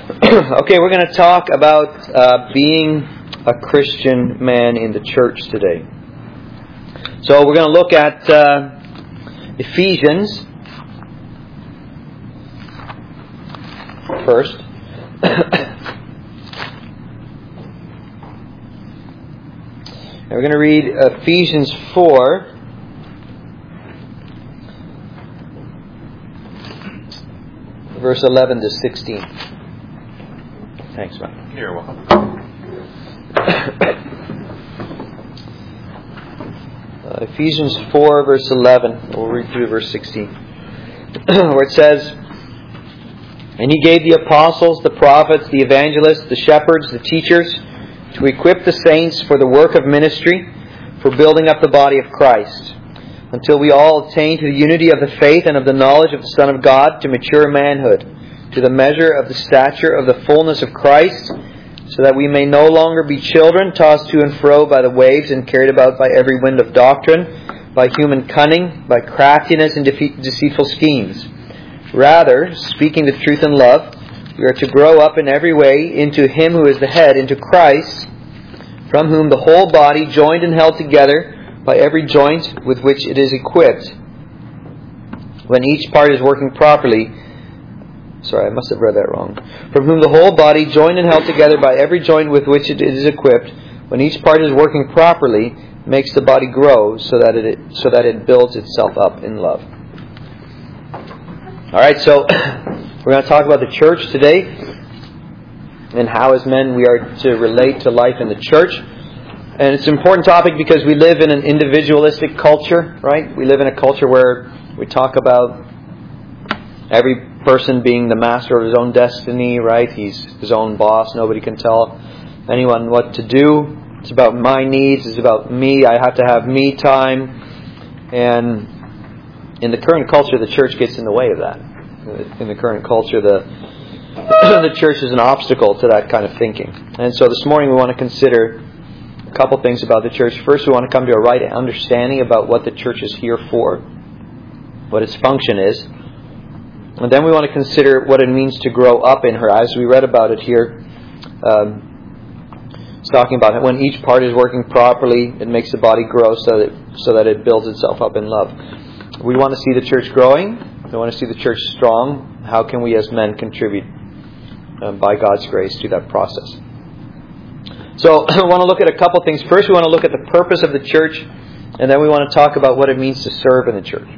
Okay, we're going to talk about being a Christian man in the church today. So we're going to look at Ephesians first. And we're going to read Ephesians 4. Verse 11 to 16. Thanks, man. You're welcome. Ephesians 4, verse 11. We'll read through verse 16. Where it says, "And He gave the apostles, the prophets, the evangelists, the shepherds, the teachers, to equip the saints for the work of ministry, for building up the body of Christ, until we all attain to the unity of the faith and of the knowledge of the Son of God, to mature manhood, to the measure of the stature of the fullness of Christ, so that we may no longer be children, tossed to and fro by the waves and carried about by every wind of doctrine, by human cunning, by craftiness and deceitful schemes. Rather, speaking the truth in love, we are to grow up in every way into Him who is the head, into Christ, from whom the whole body, joined and held together by every joint with which it is equipped, when each part is working properly." Sorry, I must have read that wrong. "From whom the whole body, joined and held together by every joint with which it is equipped, when each part is working properly, makes the body grow so that it builds itself up in love." All right, so we're going to talk about the church today and how, as men, we are to relate to life in the church. And it's an important topic because we live in an individualistic culture, right? We live in a culture where we talk about every person being the master of his own destiny, right? He's his own boss. Nobody can tell anyone what to do. It's about my needs. It's about me. I have to have me time. And in the current culture, the church gets in the way of that. In the current culture, the church is an obstacle to that kind of thinking. And so this morning we want to consider a couple things about the church. First, we want to come to a right understanding about what the church is here for, what its function is. And then we want to consider what it means to grow up in her. As we read about it here, it's talking about when each part is working properly, it makes the body grow so that it builds itself up in love. We want to see the church growing. We want to see the church strong. How can we as men contribute by God's grace to that process? So I want to look at a couple things. First, we want to look at the purpose of the church, and then we want to talk about what it means to serve in the church.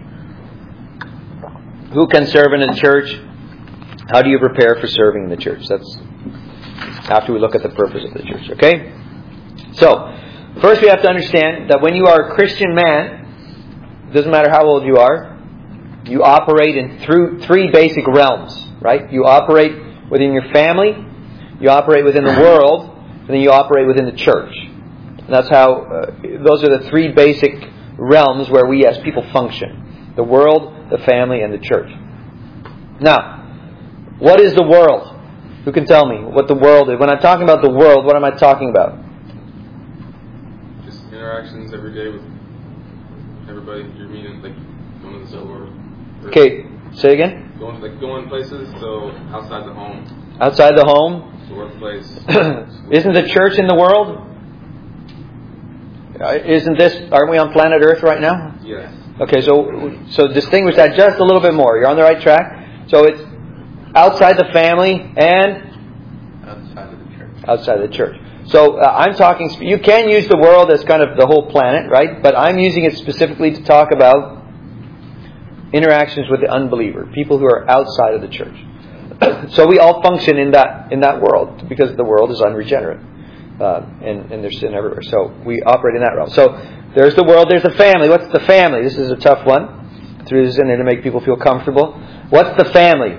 Who can serve in the church? How do you prepare for serving in the church? That's after we look at the purpose of the church, okay? So, first we have to understand that when you are a Christian man, it doesn't matter how old you are, you operate in three basic realms, right? You operate within your family, you operate within the world, and then you operate within the church. And that's how, those are the three basic realms where we as people function. The world, the family, and the church. Now, what is the world? Who can tell me what the world is? When I'm talking about the world, what am I talking about? Just interactions every day with everybody you're meeting, like going to the store. Okay, say again? Going places, so outside the home. Outside the home? The workplace. Isn't the church in the world? Aren't we on planet Earth right now? Yes. Okay, so distinguish that just a little bit more. You're on the right track. So it's outside the family and outside of the church. So I'm talking. You can use the world as kind of the whole planet, right? But I'm using it specifically to talk about interactions with the unbeliever, people who are outside of the church. So we all function in that world because the world is unregenerate and there's sin everywhere. So we operate in that realm. So there's the world, there's the family. What's the family? This is a tough one. Threw this in there to make people feel comfortable. What's the family?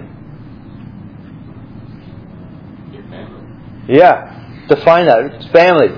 Your family. Yeah. Define that. It's family.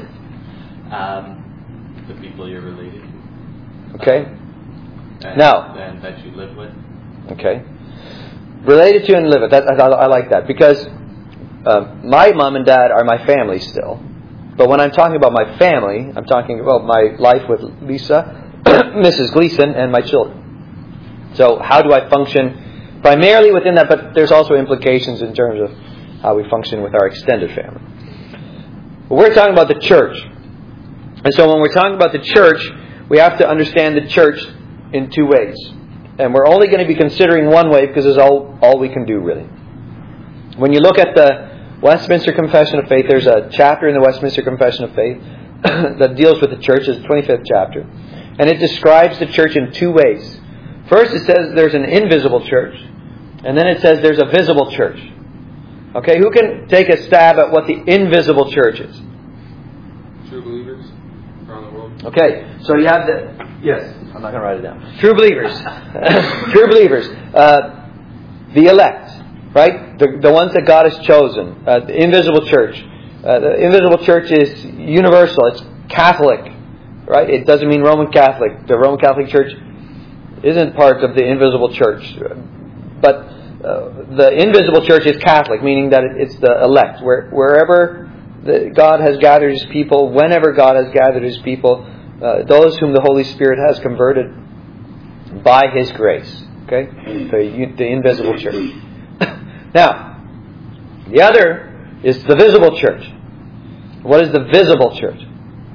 The people you're related to. Okay. And that you live with. Okay. Related to and live with. I like that because my mom and dad are my family still. But when I'm talking about my family, I'm talking about my life with Lisa, Mrs. Gleason, and my children. So how do I function primarily within that? But there's also implications in terms of how we function with our extended family. But we're talking about the church. And so when we're talking about the church, we have to understand the church in two ways. And we're only going to be considering one way because it's all we can do, really. When you look at the Westminster Confession of Faith, there's a chapter in the Westminster Confession of Faith that deals with the church. It's the 25th chapter. And it describes the church in two ways. First, it says there's an invisible church. And then it says there's a visible church. Okay, who can take a stab at what the invisible church is? True believers around the world. Okay, so you have the... Yes, I'm not going to write it down. True believers. True believers. The elect, right? The ones that God has chosen. The invisible church. The invisible church is universal. It's Catholic, right? It doesn't mean Roman Catholic. The Roman Catholic Church isn't part of the invisible church. But the invisible church is Catholic, meaning that it's the elect. Wherever God has gathered His people, whenever God has gathered His people, those whom the Holy Spirit has converted by His grace. Okay? The invisible church. Now, the other is the visible church. What is the visible church?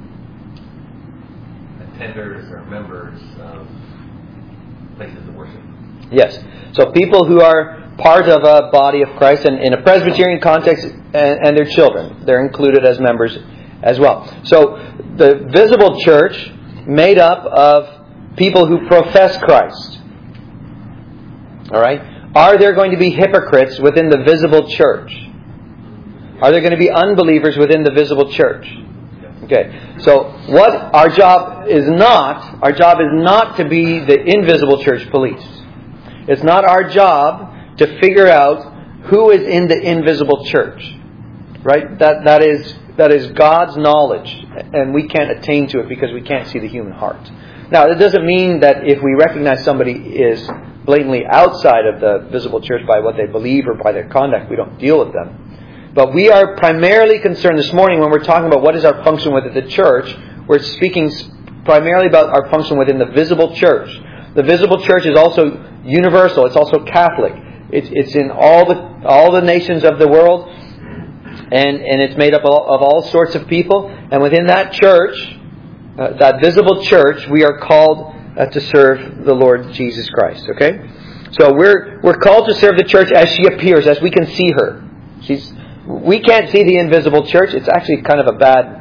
Attenders or members of places of worship. Yes. So people who are part of a body of Christ, and in a Presbyterian context, and their children. They're included as members as well. So the visible church made up of people who profess Christ. All right? Are there going to be hypocrites within the visible church? Are there going to be unbelievers within the visible church? Okay. So what our job is not to be the invisible church police. It's not our job to figure out who is in the invisible church. Right? That is God's knowledge, and we can't attain to it because we can't see the human heart. Now, it doesn't mean that if we recognize somebody is blatantly outside of the visible church by what they believe or by their conduct, we don't deal with them. But we are primarily concerned this morning when we're talking about what is our function within the church. We're speaking primarily about our function within the visible church. The visible church is also universal. It's also Catholic. It's in all the nations of the world, and it's made up of all sorts of people. And within that church, that visible church, we are called to serve the Lord Jesus Christ. Okay, so we're called to serve the church as she appears, as we can see her. We can't see the invisible church. It's actually kind of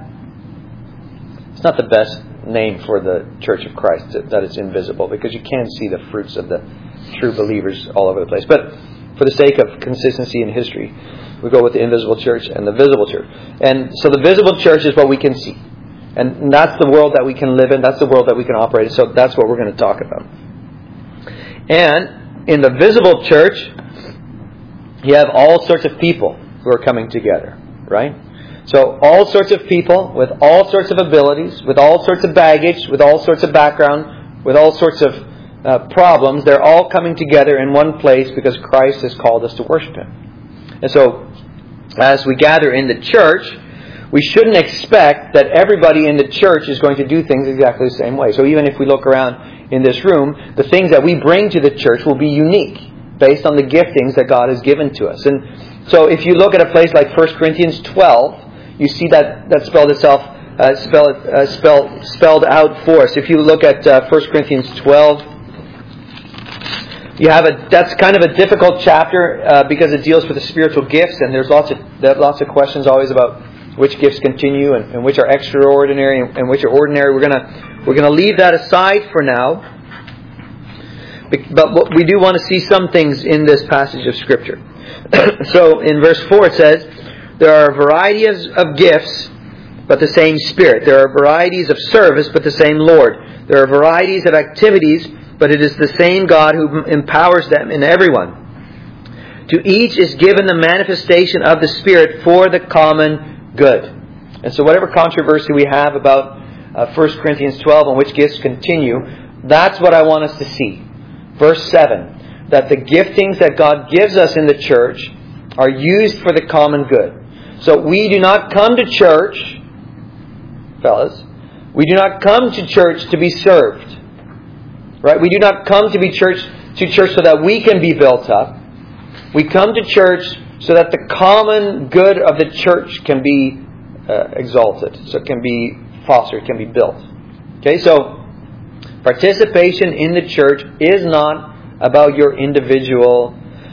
it's not the best name for the Church of Christ, that it's invisible, because you can see the fruits of the true believers all over the place. But for the sake of consistency in history, we go with the invisible church and the visible church. And so the visible church is what we can see. And that's the world that we can live in. That's the world that we can operate in. So that's what we're going to talk about. And in the visible church, you have all sorts of people who are coming together, right? So all sorts of people with all sorts of abilities, with all sorts of baggage, with all sorts of background, with all sorts of problems, they're all coming together in one place because Christ has called us to worship Him. And so, as we gather in the church, we shouldn't expect that everybody in the church is going to do things exactly the same way. So even if we look around in this room, the things that we bring to the church will be unique based on the giftings that God has given to us. And so if you look at a place like 1 Corinthians 12, you see that spelled out for us. If you look at 1 Corinthians 12, that's kind of a difficult chapter because it deals with the spiritual gifts, and there's lots of questions always about which gifts continue and which are extraordinary and which are ordinary. We're gonna leave that aside for now. But we do want to see some things in this passage of Scripture. So in verse 4 it says, there are varieties of gifts, but the same Spirit. There are varieties of service, but the same Lord. There are varieties of activities, but it is the same God who empowers them in everyone. To each is given the manifestation of the Spirit for the common good. And so whatever controversy we have about 1 Corinthians 12 and which gifts continue, that's what I want us to see. Verse 7, that the giftings that God gives us in the church are used for the common good. So we do not come to church, fellas, we do not come to church to be served. Right? We do not come to church so that we can be built up. We come to church so that the common good of the church can be exalted, so it can be fostered, can be built. Okay, so participation in the church is not about your individual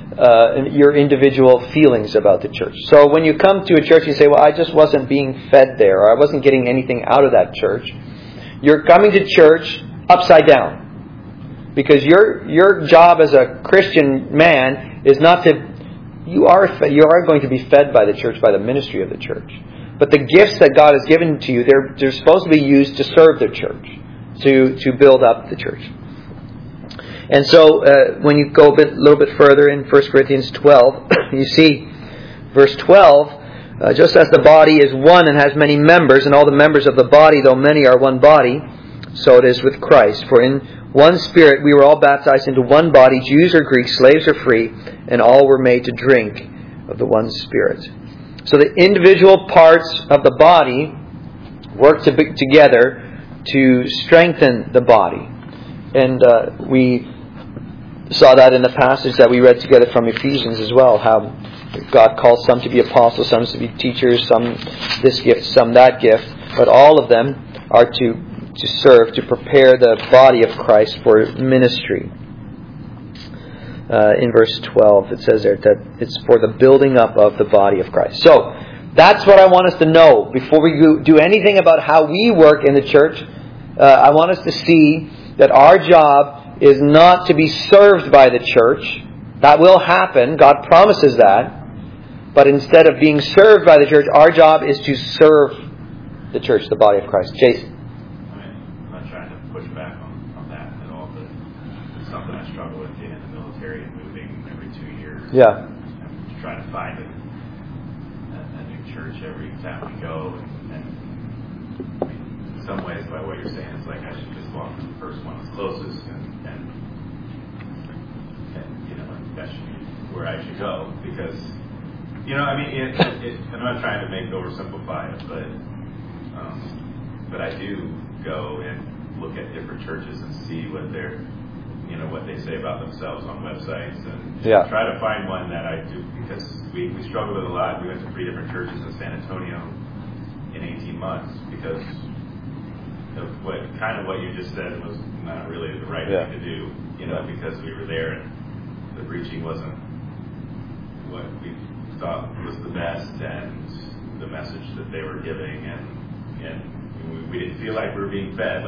feelings about the church. So when you come to a church and you say, well, I just wasn't being fed there, or I wasn't getting anything out of that church, you're coming to church upside down. Because your job as a Christian man is not to... You are going to be fed by the church, by the ministry of the church. But the gifts that God has given to you, they're supposed to be used to serve the church, to build up the church. And so when you go a little bit further in 1 Corinthians 12, you see verse 12, just as the body is one and has many members, and all the members of the body, though many, are one body, so it is with Christ. For in one Spirit we were all baptized into one body, Jews or Greeks, slaves or free, and all were made to drink of the one Spirit. So the individual parts of the body work together to strengthen the body. And we saw that in the passage that we read together from Ephesians as well, how God calls some to be apostles, some to be teachers, some this gift, some that gift, but all of them are to serve, to prepare the body of Christ for ministry. In verse 12 it says there that it's for the building up of the body of Christ. So that's what I want us to know before we do anything about how we work in the church. I want us to see that our job is not to be served by the church. That will happen. God promises that. But instead of being served by the church, our job is to serve the church, the body of Christ. Jason. I'm not trying to push back on that at all, but it's something I struggle with being in the military and moving every 2 years. Yeah. I'm trying to find a new church every time we go. And in some ways, by what you're saying, it's like I should just walk to the first one that's closest and that should be where I should go. Because, I mean, I'm not trying to oversimplify it, but I do go and look at different churches and see what what they say about themselves on websites, and try to find one that I do, because we struggled with a lot. We went to 3 different churches in San Antonio in 18 months because of what you just said was not really the right thing to do, because we were there and the preaching wasn't what we thought was the best, and the message that they were giving, and we didn't feel like we were being fed,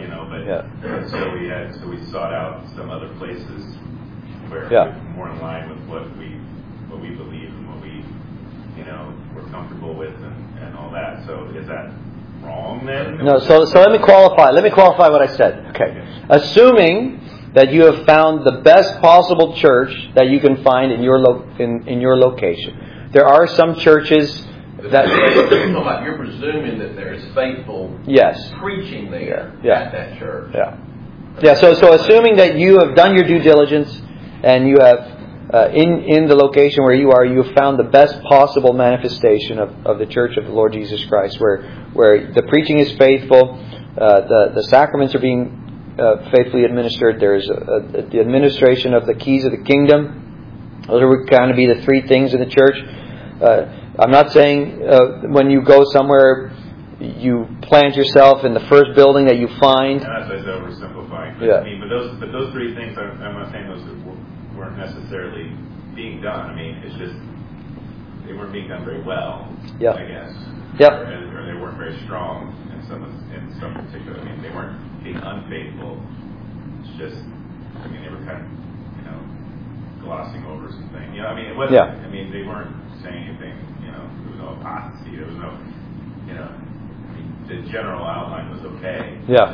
so we sought out some other places where we were more in line with what we believe and what we were comfortable with and all that. So is that wrong then? No. So let me qualify. Let me qualify what I said. Okay. Assuming that you have found the best possible church that you can find in your location. There are some churches that you're presuming that there's faithful preaching there at that church. Yeah. So assuming that you have done your due diligence and you have in the location where you are, you have found the best possible manifestation of the Church of the Lord Jesus Christ, where the preaching is faithful, the sacraments are being faithfully administered. There's the administration of the keys of the kingdom. Those are kind of be the 3 things in the church. I'm not saying when you go somewhere you plant yourself in the first building that you find. And that's oversimplifying. But those 3 things, I'm not saying those weren't necessarily being done. I mean, it's just they weren't being done very well. I guess. Or they weren't very strong in some particular. I mean, they weren't being unfaithful. It's just, they were kind of glossing over some things. It wasn't. I mean, they weren't saying anything. There was no apostasy. There was no. The general outline was okay.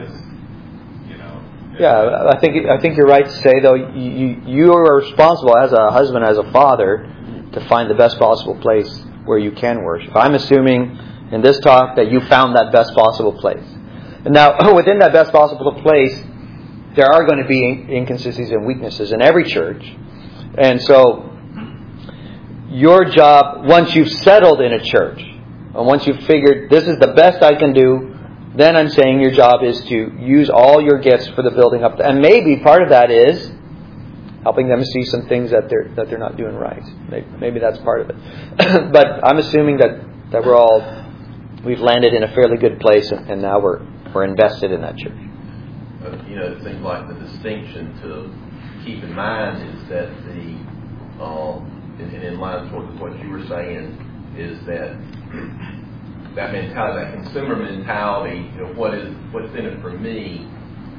I think you're right to say, though, you are responsible as a husband, as a father, to find the best possible place where you can worship. I'm assuming in this talk that you found that best possible place. And now, within that best possible place, there are going to be inconsistencies and weaknesses in every church. And so, your job, once you've settled in a church, and once you've figured, this is the best I can do, then I'm saying your job is to use all your gifts for the building up. And maybe part of that is helping them see some things that they're not doing right. Maybe that's part of it. But I'm assuming that we've landed in a fairly good place, and now we're invested in that church. It seems like the distinction to keep in mind is that in line with what you were saying, is that mentality, that consumer mentality, what's in it for me,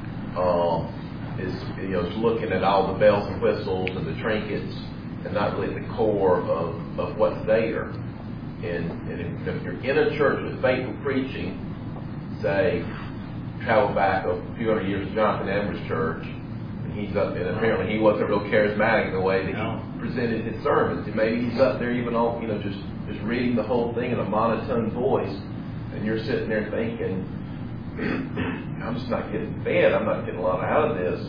is looking at all the bells and whistles and the trinkets, and not really the core of what's there. And if you're in a church with faithful preaching, say, travel back a few hundred years to Jonathan Edwards' church, and he's up, and apparently he wasn't real charismatic in the way that he presented his sermons. And maybe he's up there even on, just reading the whole thing in a monotone voice, and you're sitting there thinking, I'm just not getting fed. I'm not getting a lot out of this.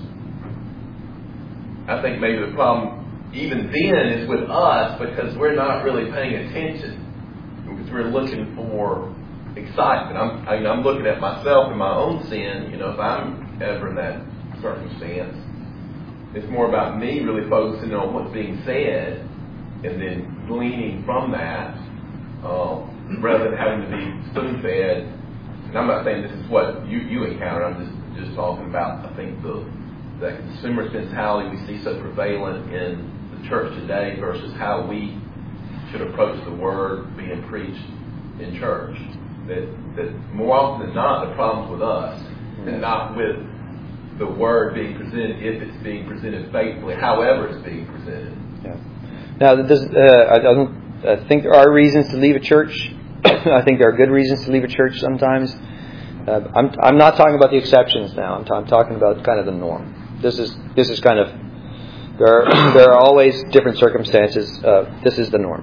I think maybe the problem even then is with us, because we're not really paying attention, because we're looking for excitement. I'm looking at myself and my own sin. If I'm ever in that circumstance, it's more about me really focusing on what's being said, and then gleaning from that, rather than having to be spoon-fed. And I'm not saying this is what you encounter. I'm just talking about, I think, that consumer mentality we see so prevalent in the church today versus how we should approach the word being preached in church. That more often than not, the problem's with us, and not with the word being presented, if it's being presented faithfully, however it's being presented. Yeah. Now, I think there are reasons to leave a church. I think there are good reasons to leave a church sometimes. I'm not talking about the exceptions now. I'm talking about kind of the norm. This is kind of, there are always different circumstances. This is the norm.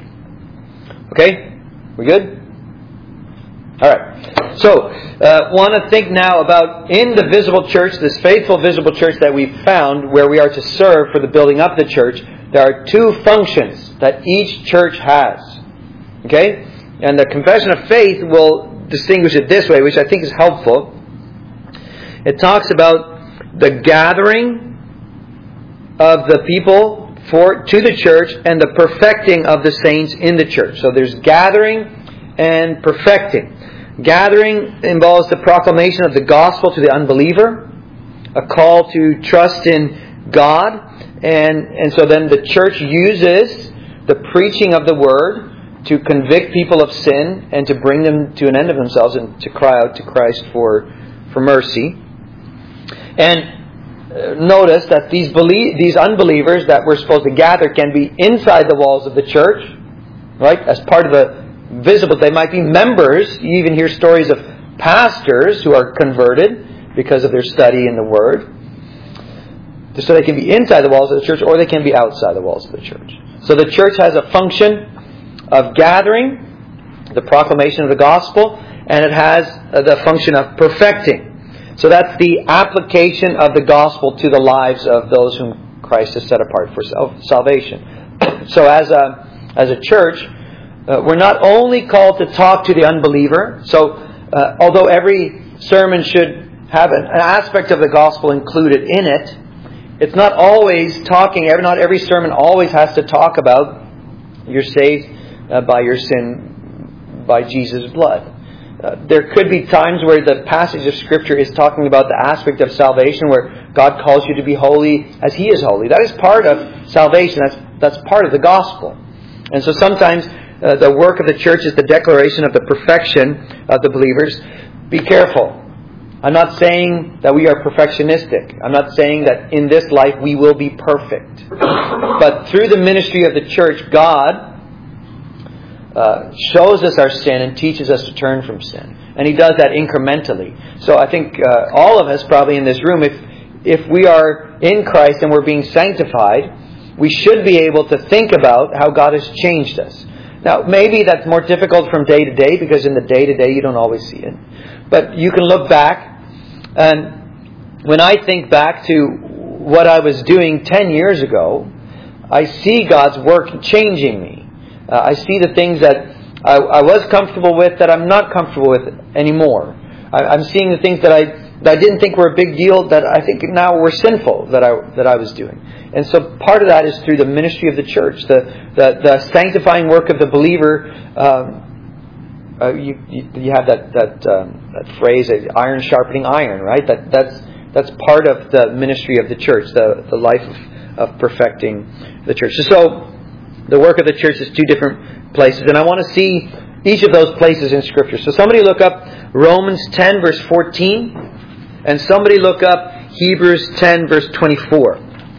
Okay, we good? All right. So, want to think now about in the visible church, this faithful visible church that we've found, where we are to serve for the building up the church. There are two functions that each church has. Okay? And the Confession of Faith will distinguish it this way, which I think is helpful. It talks about the gathering of the people to the church and the perfecting of the saints in the church. So there's gathering and perfecting. Gathering involves the proclamation of the gospel to the unbeliever, a call to trust in God, and so then the church uses the preaching of the word to convict people of sin and to bring them to an end of themselves and to cry out to Christ for mercy. And notice that these unbelievers that we're supposed to gather can be inside the walls of the church, right? As part of the visible, they might be members. You even hear stories of pastors who are converted because of their study in the Word. So they can be inside the walls of the church, or they can be outside the walls of the church. So the church has a function of gathering, the proclamation of the gospel, and it has the function of perfecting. So that's the application of the gospel to the lives of those whom Christ has set apart for salvation. So as a church, we're not only called to talk to the unbeliever. So although every sermon should have an aspect of the gospel included in it, it's not always talking. Not every sermon always has to talk about you're saved by your sin, by Jesus' blood. There could be times where the passage of Scripture is talking about the aspect of salvation where God calls you to be holy as He is holy. That is part of salvation. That's part of the gospel. And so sometimes the work of the church is the declaration of the perfection of the believers. Be careful. I'm not saying that we are perfectionistic. I'm not saying that in this life we will be perfect. But through the ministry of the church, God shows us our sin and teaches us to turn from sin. And He does that incrementally. So I think all of us probably in this room, if we are in Christ and we're being sanctified, we should be able to think about how God has changed us. Now, maybe that's more difficult from day to day, because in the day-to-day you don't always see it. But you can look back, and when I think back to what I was doing 10 years ago, I see God's work changing me. I see the things that I was comfortable with that I'm not comfortable with anymore. I'm seeing the things that I didn't think were a big deal, that I think now were sinful that I was doing. And so part of that is through the ministry of the church, the sanctifying work of the believer. You have that phrase, iron sharpening iron, right? That's part of the ministry of the church, the life of perfecting the church. So the work of the church is two different places, and I want to see each of those places in Scripture. So somebody look up Romans 10 verse 14, and somebody look up Hebrews 10 verse 24.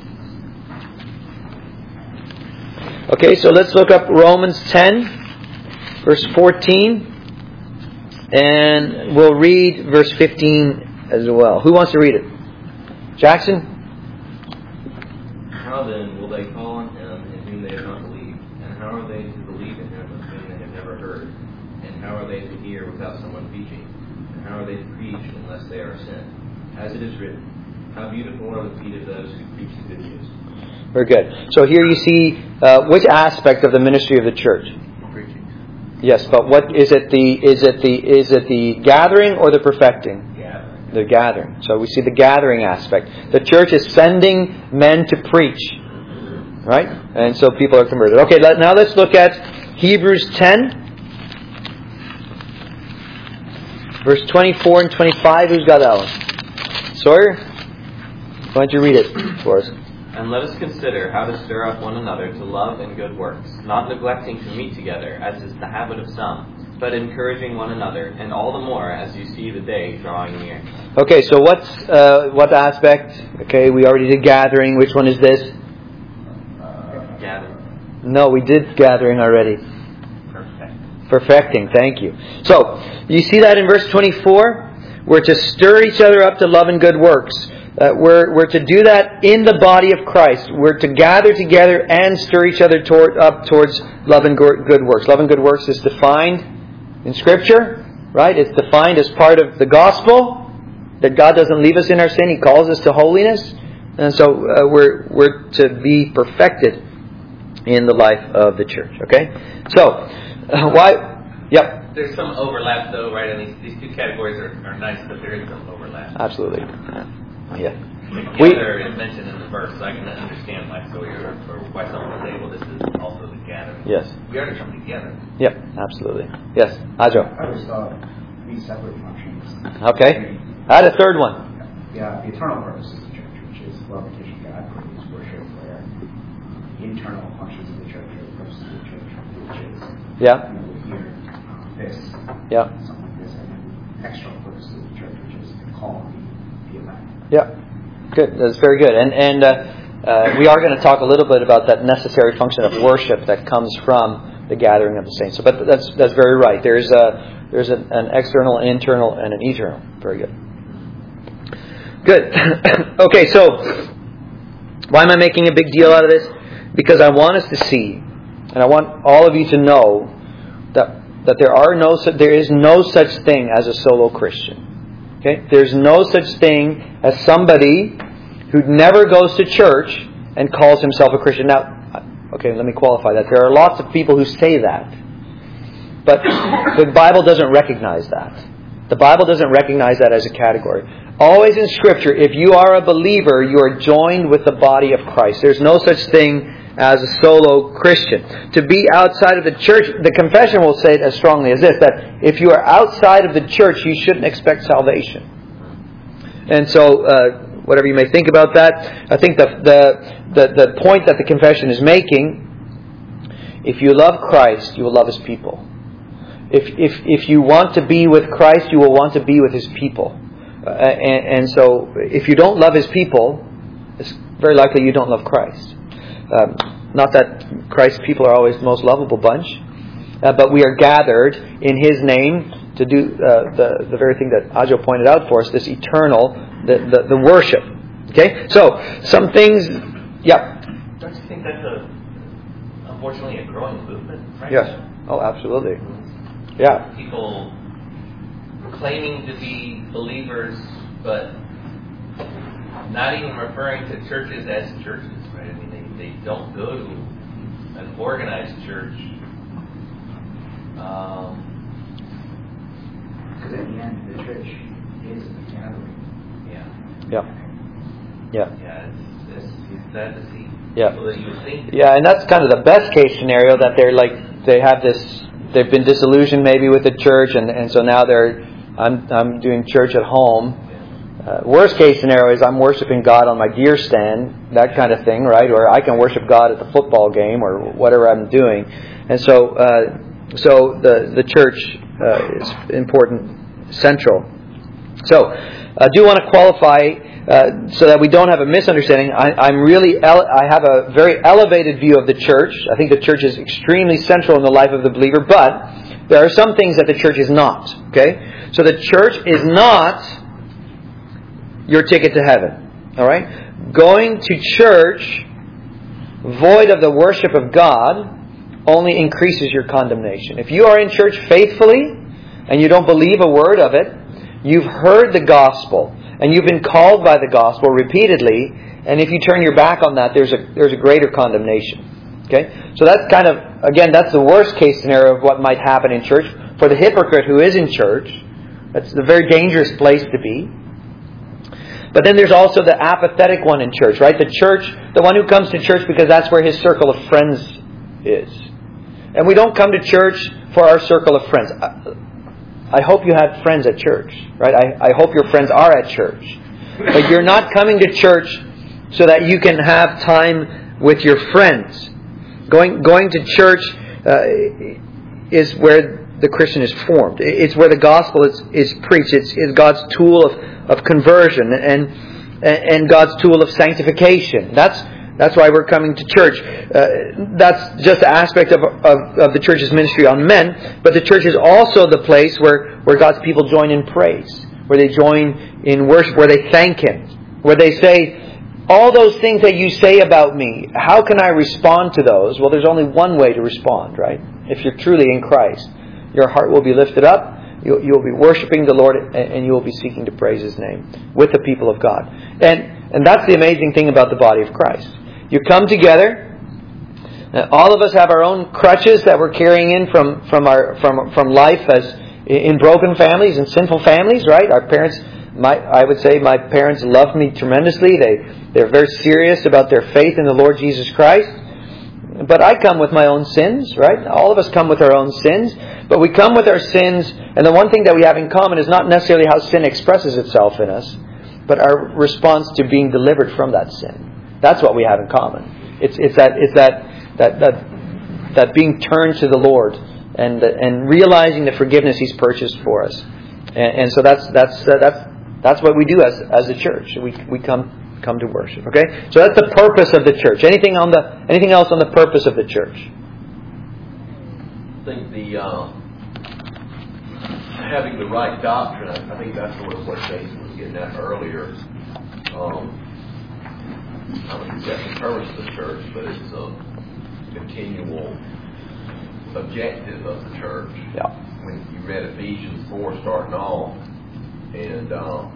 Okay, so let's look up Romans 10 verse 14, and we'll read verse 15 as well. Who wants to read it? Jackson? How then will they call on Him in whom they have not believed? And how are they to believe in Him of whom they have never heard? And how are they to hear without someone preaching? And how are they to preach unless they are sent? As it is written, how beautiful are the feet of those who preach the good news. Very good. So here you see which aspect of the ministry of the church? Preaching. Yes, but what is it? Is it the gathering or the perfecting? Gathering. The gathering. So we see the gathering aspect. The church is sending men to preach, right? And so people are converted. Okay, now let's look at Hebrews 10, verse 24 and 25. Who's got that one? Sawyer, why don't you read it for us? And let us consider how to stir up one another to love and good works, not neglecting to meet together, as is the habit of some, but encouraging one another, and all the more as you see the day drawing near. Okay, so what aspect? Okay, we already did gathering. Which one is this? Gathering. No, we did gathering already. Perfecting, thank you. So, you see that in verse 24? We're to stir each other up to love and good works. We're to do that in the body of Christ. We're to gather together and stir each other up towards love and good works. Love and good works is defined in Scripture, right? It's defined as part of the gospel, that God doesn't leave us in our sin. He calls us to holiness. And so we're to be perfected in the life of the church. Okay? So, why? Yep. There's some overlap, though, right? And these two categories are nice, but there is some overlap. Absolutely. Yeah. Together is mentioned in the verse, so I can understand why Sawyer or why someone would say, well, this is also the gathering. Yes. We are to come together. Yep, absolutely. Yes, Ajo. I just thought these separate functions. Okay. Add a third one. Yeah, the eternal purpose of the church, which is glorification of God, praise, worship, prayer. The internal functions of the church, or the purpose of the church, which is Yeah. Here, this, Yeah. something like this, and then the external purpose of the church, which is to call the elect. Yeah. Good. That's very good. And we are going to talk a little bit about that necessary function of worship that comes from the gathering of the saints. So, but that's very right. There's an external, an internal, and an eternal. Very good. Good. Okay. So, why am I making a big deal out of this? Because I want us to see, and I want all of you to know that there is no such thing as a solo Christian. Okay? There's no such thing as somebody who never goes to church and calls himself a Christian. Now, okay, let me qualify that. There are lots of people who say that. But the Bible doesn't recognize that. The Bible doesn't recognize that as a category. Always in Scripture, if you are a believer, you are joined with the body of Christ. There's no such thing as a solo Christian. To be outside of the church, the confession will say it as strongly as this, that if you are outside of the church, you shouldn't expect salvation. And so, whatever you may think about that, I think the point that the confession is making, if you love Christ, you will love His people. If you want to be with Christ, you will want to be with His people. And so, if you don't love His people, it's very likely you don't love Christ. Not that Christ's people are always the most lovable bunch, but we are gathered in His name to do the very thing that Ajo pointed out for us, this eternal, the worship. Okay? So, some things, yeah. Don't you think that's unfortunately a growing movement? Right? Yes. Oh, absolutely. Yeah. People claiming to be believers, but not even referring to churches as churches, right? I mean, they don't go to an organized church. Because at the end, the church is the gathering. Yeah, it's sad to see people that you think. Yeah, and that's kind of the best case scenario, that they've been disillusioned maybe with the church, and so now I'm doing church at home. Worst case scenario is I'm worshiping God on my deer stand, that kind of thing, right? Or I can worship God at the football game or whatever I'm doing. And so the church is important, central. So I do want to qualify so that we don't have a misunderstanding. I have a very elevated view of the church. I think the church is extremely central in the life of the believer, but there are some things that the church is not. Okay, so the church is not your ticket to heaven. All right, going to church void of the worship of God only increases your condemnation. If you are in church faithfully and you don't believe a word of it, you've heard the gospel and you've been called by the gospel repeatedly, and if you turn your back on that, there's a greater condemnation. Okay, so that's kind of, again, that's the worst case scenario of what might happen in church for the hypocrite who is in church. That's a very dangerous place to be. But then there's also the apathetic one in church, right? The one who comes to church because that's where his circle of friends is. And we don't come to church for our circle of friends. I hope you have friends at church, right? I hope your friends are at church. But you're not coming to church so that you can have time with your friends. Going to church is where the Christian is formed. It's where the gospel is preached. It's God's tool of conversion and God's tool of sanctification. That's why we're coming to church. That's just an aspect of the church's ministry on men. But the church is also the place where God's people join in praise, where they join in worship, where they thank Him, where they say, all those things that you say about me, how can I respond to those? Well, there's only one way to respond, right? If you're truly in Christ, your heart will be lifted up. You'll be worshiping the Lord, and you will be seeking to praise His name with the people of God. And that's the amazing thing about the body of Christ. You come together. All of us have our own crutches that we're carrying in from life as in broken families and sinful families, right? Our parents, I would say my parents loved me tremendously. They're very serious about their faith in the Lord Jesus Christ. But I come with my own sins, right? All of us come with our own sins. But we come with our sins, and the one thing that we have in common is not necessarily how sin expresses itself in us, but our response to being delivered from that sin. That's what we have in common. It's that being turned to the Lord and realizing the forgiveness He's purchased for us. And so that's what we do as a church. We come to worship. Okay, so that's the purpose of the church. Anything else on the purpose of the church? I think having the right doctrine. I think that's sort of what Jason was getting at earlier. I don't think that's the purpose of the church, but it's a continual objective of the church. Yeah. When you read Ephesians 4 starting off, and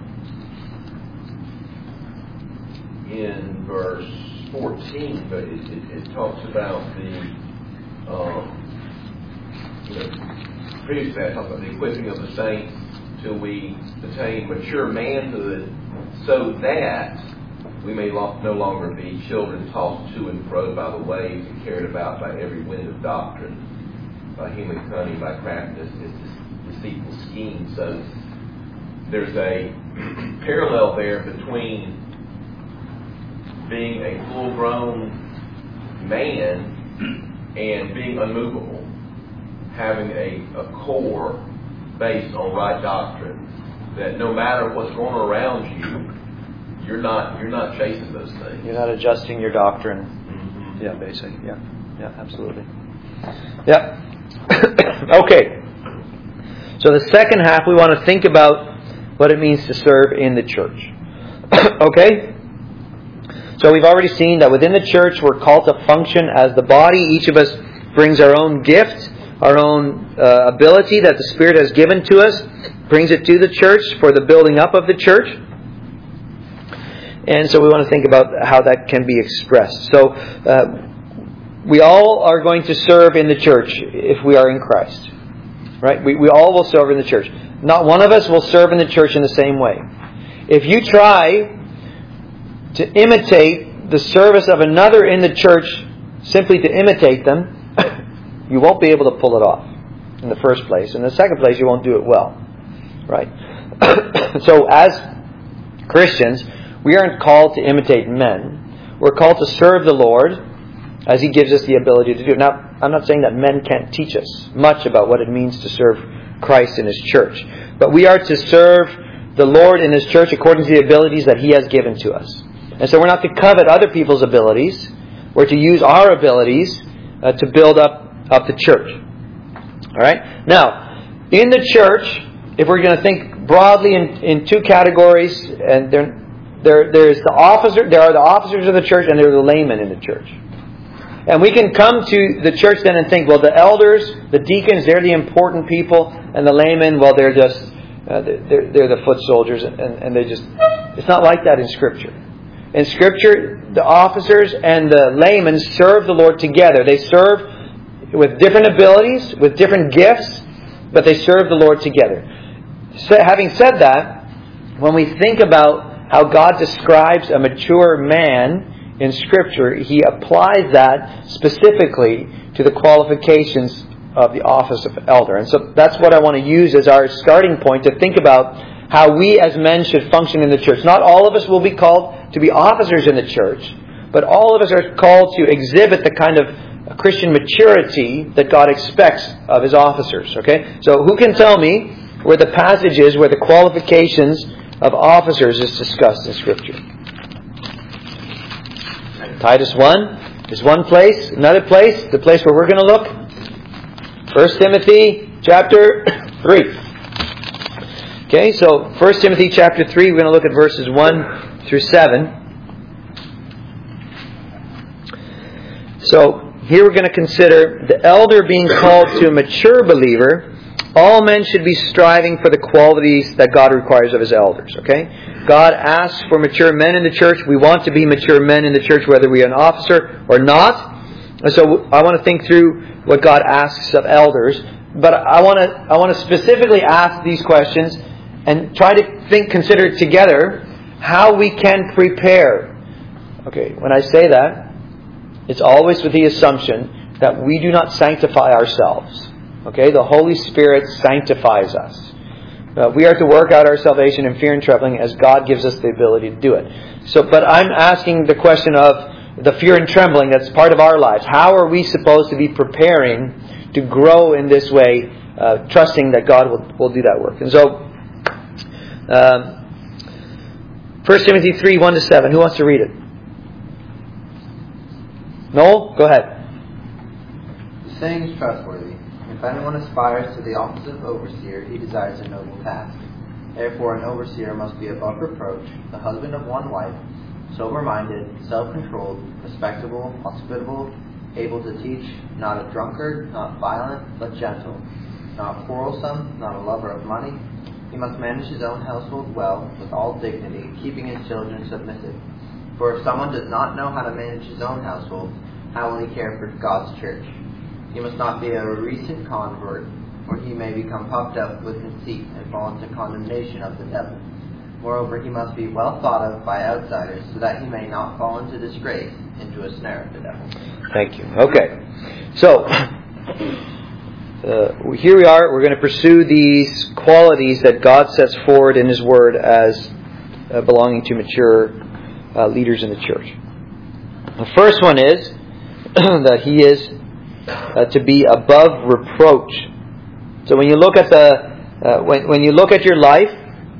in verse 14, but it talks about previously I talked about the equipping of the saints till we attain mature manhood, so that we may no longer be children tossed to and fro by the waves and carried about by every wind of doctrine, by human cunning, by craftiness, and deceitful schemes. So there's a parallel there between being a full-grown man and being unmovable, having a core based on right doctrine, that no matter what's going on around you, you're not chasing those things. You're not adjusting your doctrine. Mm-hmm. Yeah, basically. Yeah, absolutely. Yeah. Okay. So the second half, we want to think about what it means to serve in the church. Okay? So we've already seen that within the church we're called to function as the body. Each of us brings our own gift, our own ability that the Spirit has given to us, brings it to the church for the building up of the church. And so we want to think about how that can be expressed. So we all are going to serve in the church if we are in Christ. Right? We all will serve in the church. Not one of us will serve in the church in the same way. If you try to imitate the service of another in the church simply to imitate them, you won't be able to pull it off in the first place. In the second place, you won't do it well. Right? So as Christians, we aren't called to imitate men. We're called to serve the Lord as He gives us the ability to do it. Now, I'm not saying that men can't teach us much about what it means to serve Christ in His church. But we are to serve the Lord in His church according to the abilities that He has given to us. And so we're not to covet other people's abilities. We're to use our abilities to build up the church. Alright? Now, in the church, if we're going to think broadly in two categories, and there are the officers of the church and there are the laymen in the church. And we can come to the church then and think, well, the elders, the deacons, they're the important people, and the laymen, well, they're just they're the foot soldiers, and they just... It's not like that in Scripture. In Scripture, the officers and the laymen serve the Lord together. They serve with different abilities, with different gifts, but they serve the Lord together. So, having said that, when we think about how God describes a mature man in Scripture, He applies that specifically to the qualifications of the office of elder. And so that's what I want to use as our starting point to think about how we as men should function in the church. Not all of us will be called to be officers in the church, but all of us are called to exhibit the kind of Christian maturity that God expects of His officers. Okay? So who can tell me where the passage is where the qualifications of officers is discussed in Scripture? Titus 1 is one place. Another place, the place where we're going to look, 1 Timothy chapter 3. Okay, so 1 Timothy chapter 3, we're going to look at verses 1 through 7. So here we're going to consider the elder being called to a mature believer. All men should be striving for the qualities that God requires of His elders. Okay? God asks for mature men in the church. We want to be mature men in the church, whether we are an officer or not. And so I want to think through what God asks of elders. But I want to specifically ask these questions and try to consider together how we can prepare. Okay, when I say that, it's always with the assumption that we do not sanctify ourselves. Okay, the Holy Spirit sanctifies us. We are to work out our salvation in fear and trembling as God gives us the ability to do it. So, but I'm asking the question of the fear and trembling that's part of our lives. How are we supposed to be preparing to grow in this way, trusting that God will do that work? And so, 1 Timothy 3, 1 to 7. Who wants to read it? Noel? Go ahead. The saying is trustworthy. If anyone aspires to the office of overseer, he desires a noble task. Therefore, an overseer must be above reproach, the husband of one wife, sober-minded, self-controlled, respectable, hospitable, able to teach, not a drunkard, not violent, but gentle, not quarrelsome, not a lover of money. He must manage his own household well, with all dignity, keeping his children submissive. For if someone does not know how to manage his own household, how will he care for God's church? He must not be a recent convert, or he may become puffed up with conceit and fall into condemnation of the devil. Moreover, he must be well thought of by outsiders, so that he may not fall into disgrace, into a snare of the devil. Thank you. Okay. So, here we are. We're going to pursue these qualities that God sets forward in His Word as belonging to mature leaders in the church. The first one is that he is to be above reproach. So when you look at when you look at your life,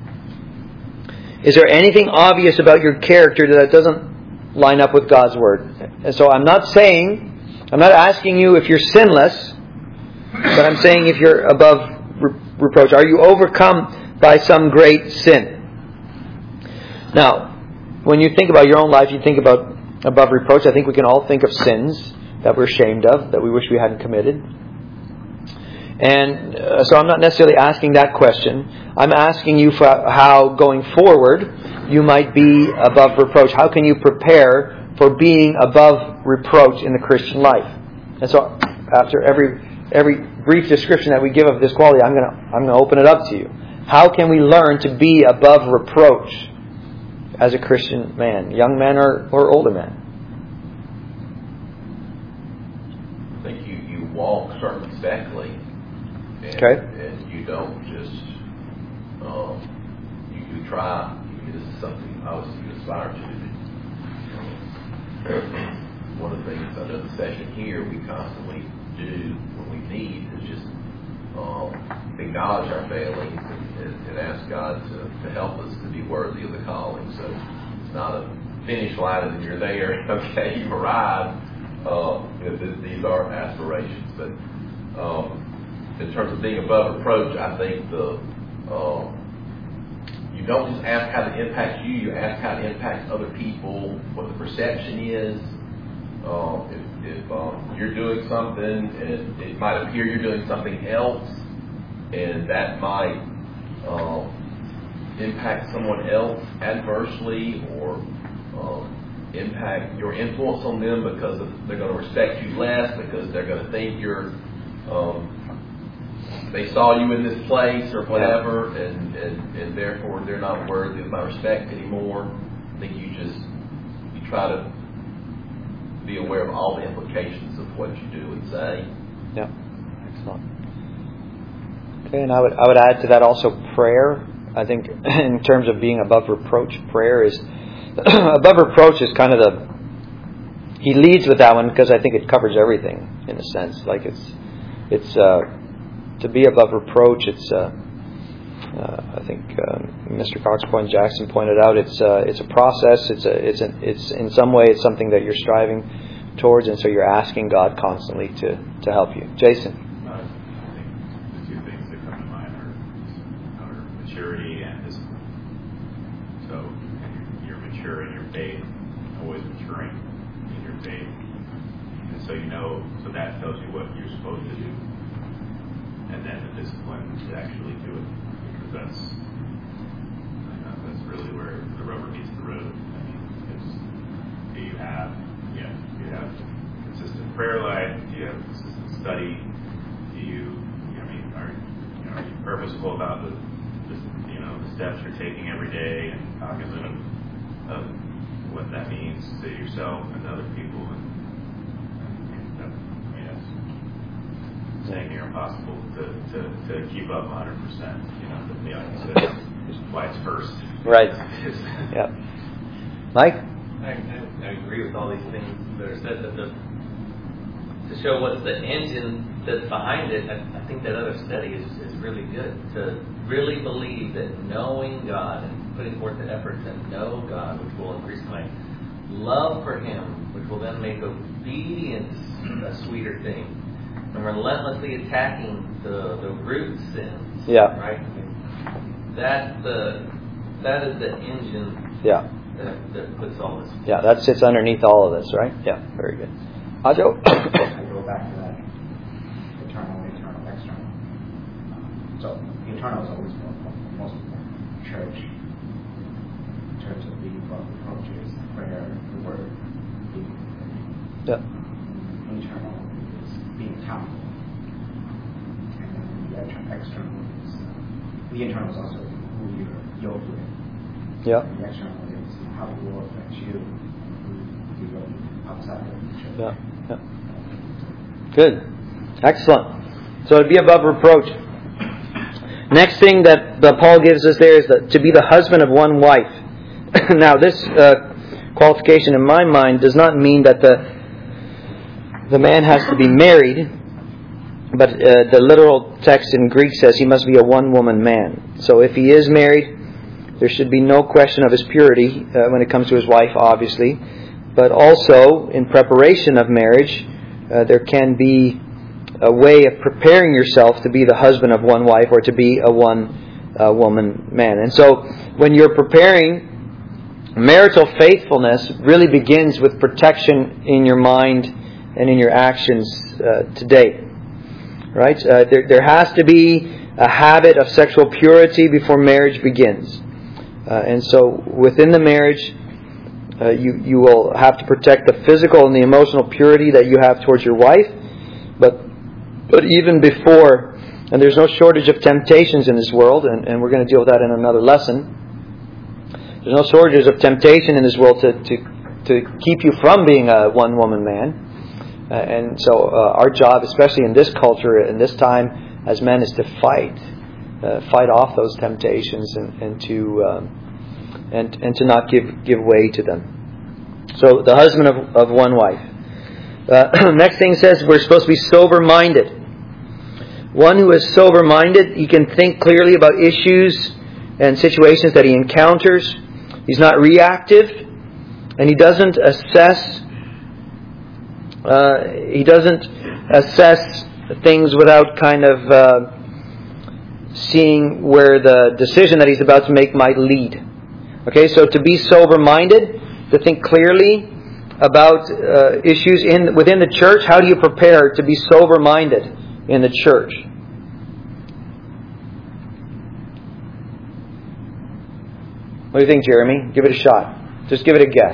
is there anything obvious about your character that doesn't line up with God's Word? And so I'm not asking you if you're sinless, but I'm saying if you're above reproach. Are you overcome by some great sin? Now, when you think about your own life, you think about above reproach. I think we can all think of sins that we're ashamed of, that we wish we hadn't committed. And so I'm not necessarily asking that question. I'm asking you for how, going forward, you might be above reproach. How can you prepare for being above reproach in the Christian life? And so, after every brief description that we give of this quality, I'm going to open it up to you. How can we learn to be above reproach as a Christian man, young man or older man? I think you walk circumspectly, and you don't just you try. This is something obviously you aspire to. One of the things I know the session here we constantly do when we meet is just acknowledge our failings and ask God to help us to be worthy of the calling. So it's not a finish line and you're there. Okay, you've arrived. These are aspirations, but in terms of being above reproach, I think you don't just ask how it impacts you. You ask how it impacts other people, what the perception is. If you're doing something and it might appear you're doing something else, and that might impact someone else adversely or impact your influence on them because they're going to respect you less, because they're going to think you're they saw you in this place or whatever, and therefore they're not worthy of my respect anymore. I think you try to be aware of all the implications of what you do and say. Yeah, excellent. Okay, and I would add to that also prayer. I think in terms of being above reproach, prayer is above reproach is kind of he leads with that one because I think it covers everything in a sense. Like it's to be above reproach. It's I think Mr. Cox Jackson pointed out. It's a process. It's in some way it's something that you're striving towards, and so you're asking God constantly to help you. Jason. I think the two things that come to mind are maturity and discipline. So you're mature in your faith, always maturing in your faith, and so that tells you what you're supposed to do, and then the discipline to actually do it. That's really where the rubber meets the road. I mean, do you have consistent prayer life? Do you have consistent study? Are you purposeful about the steps you're taking every day and cognizant of what that means to yourself and other people? It's saying you're impossible to keep up 100%. Why it's first. Right. Yeah. Mike? I agree with all these things that are said, but to show what's the engine that's behind it, I think that other study is really good. To really believe that knowing God and putting forth the effort to know God, which will increase my love for Him, which will then make obedience a sweeter thing. And relentlessly attacking the root sins. Yeah. Right? I mean, that is the engine that puts all this. Yeah, that sits underneath all of this, right? Yeah, very good. Ajo? I go back to that internal, external. So the internal is always most important. Church, in terms of being above approaches, prayer, the word, being. Yeah. Internal is being accountable. And then the external is, the internal is also who you're yoked with. Yeah. And the external is how the world affects you, who you go outside of the church. Yeah. Good. Excellent. So to be above reproach. Next thing that Paul gives us there is to be the husband of one wife. Now this qualification in my mind does not mean that the man has to be married, but the literal text in Greek says he must be a one-woman man. So if he is married, there should be no question of his purity when it comes to his wife, obviously. But also, in preparation of marriage, there can be a way of preparing yourself to be the husband of one wife or to be a one-woman man. And so, when you're preparing, marital faithfulness really begins with protection in your mind and in your actions to date. Right? There has to be a habit of sexual purity before marriage begins. And so, within the marriage, you will have to protect the physical and the emotional purity that you have towards your wife. But even before, and there's no shortage of temptations in this world, and we're going to deal with that in another lesson. There's no shortages of temptation in this world to keep you from being a one-woman man. And so our job, especially in this culture, in this time as men, is to fight off those temptations and to not give way to them. So the husband of one wife. Next thing says we're supposed to be sober-minded. One who is sober-minded, he can think clearly about issues and situations that he encounters. He's not reactive, and he doesn't assess. Things without kind of seeing where the decision that he's about to make might lead. Okay, so to be sober-minded, to think clearly about issues within the church. How do you prepare to be sober-minded in the church? What do you think, Jeremy? Give it a shot. Just give it a guess.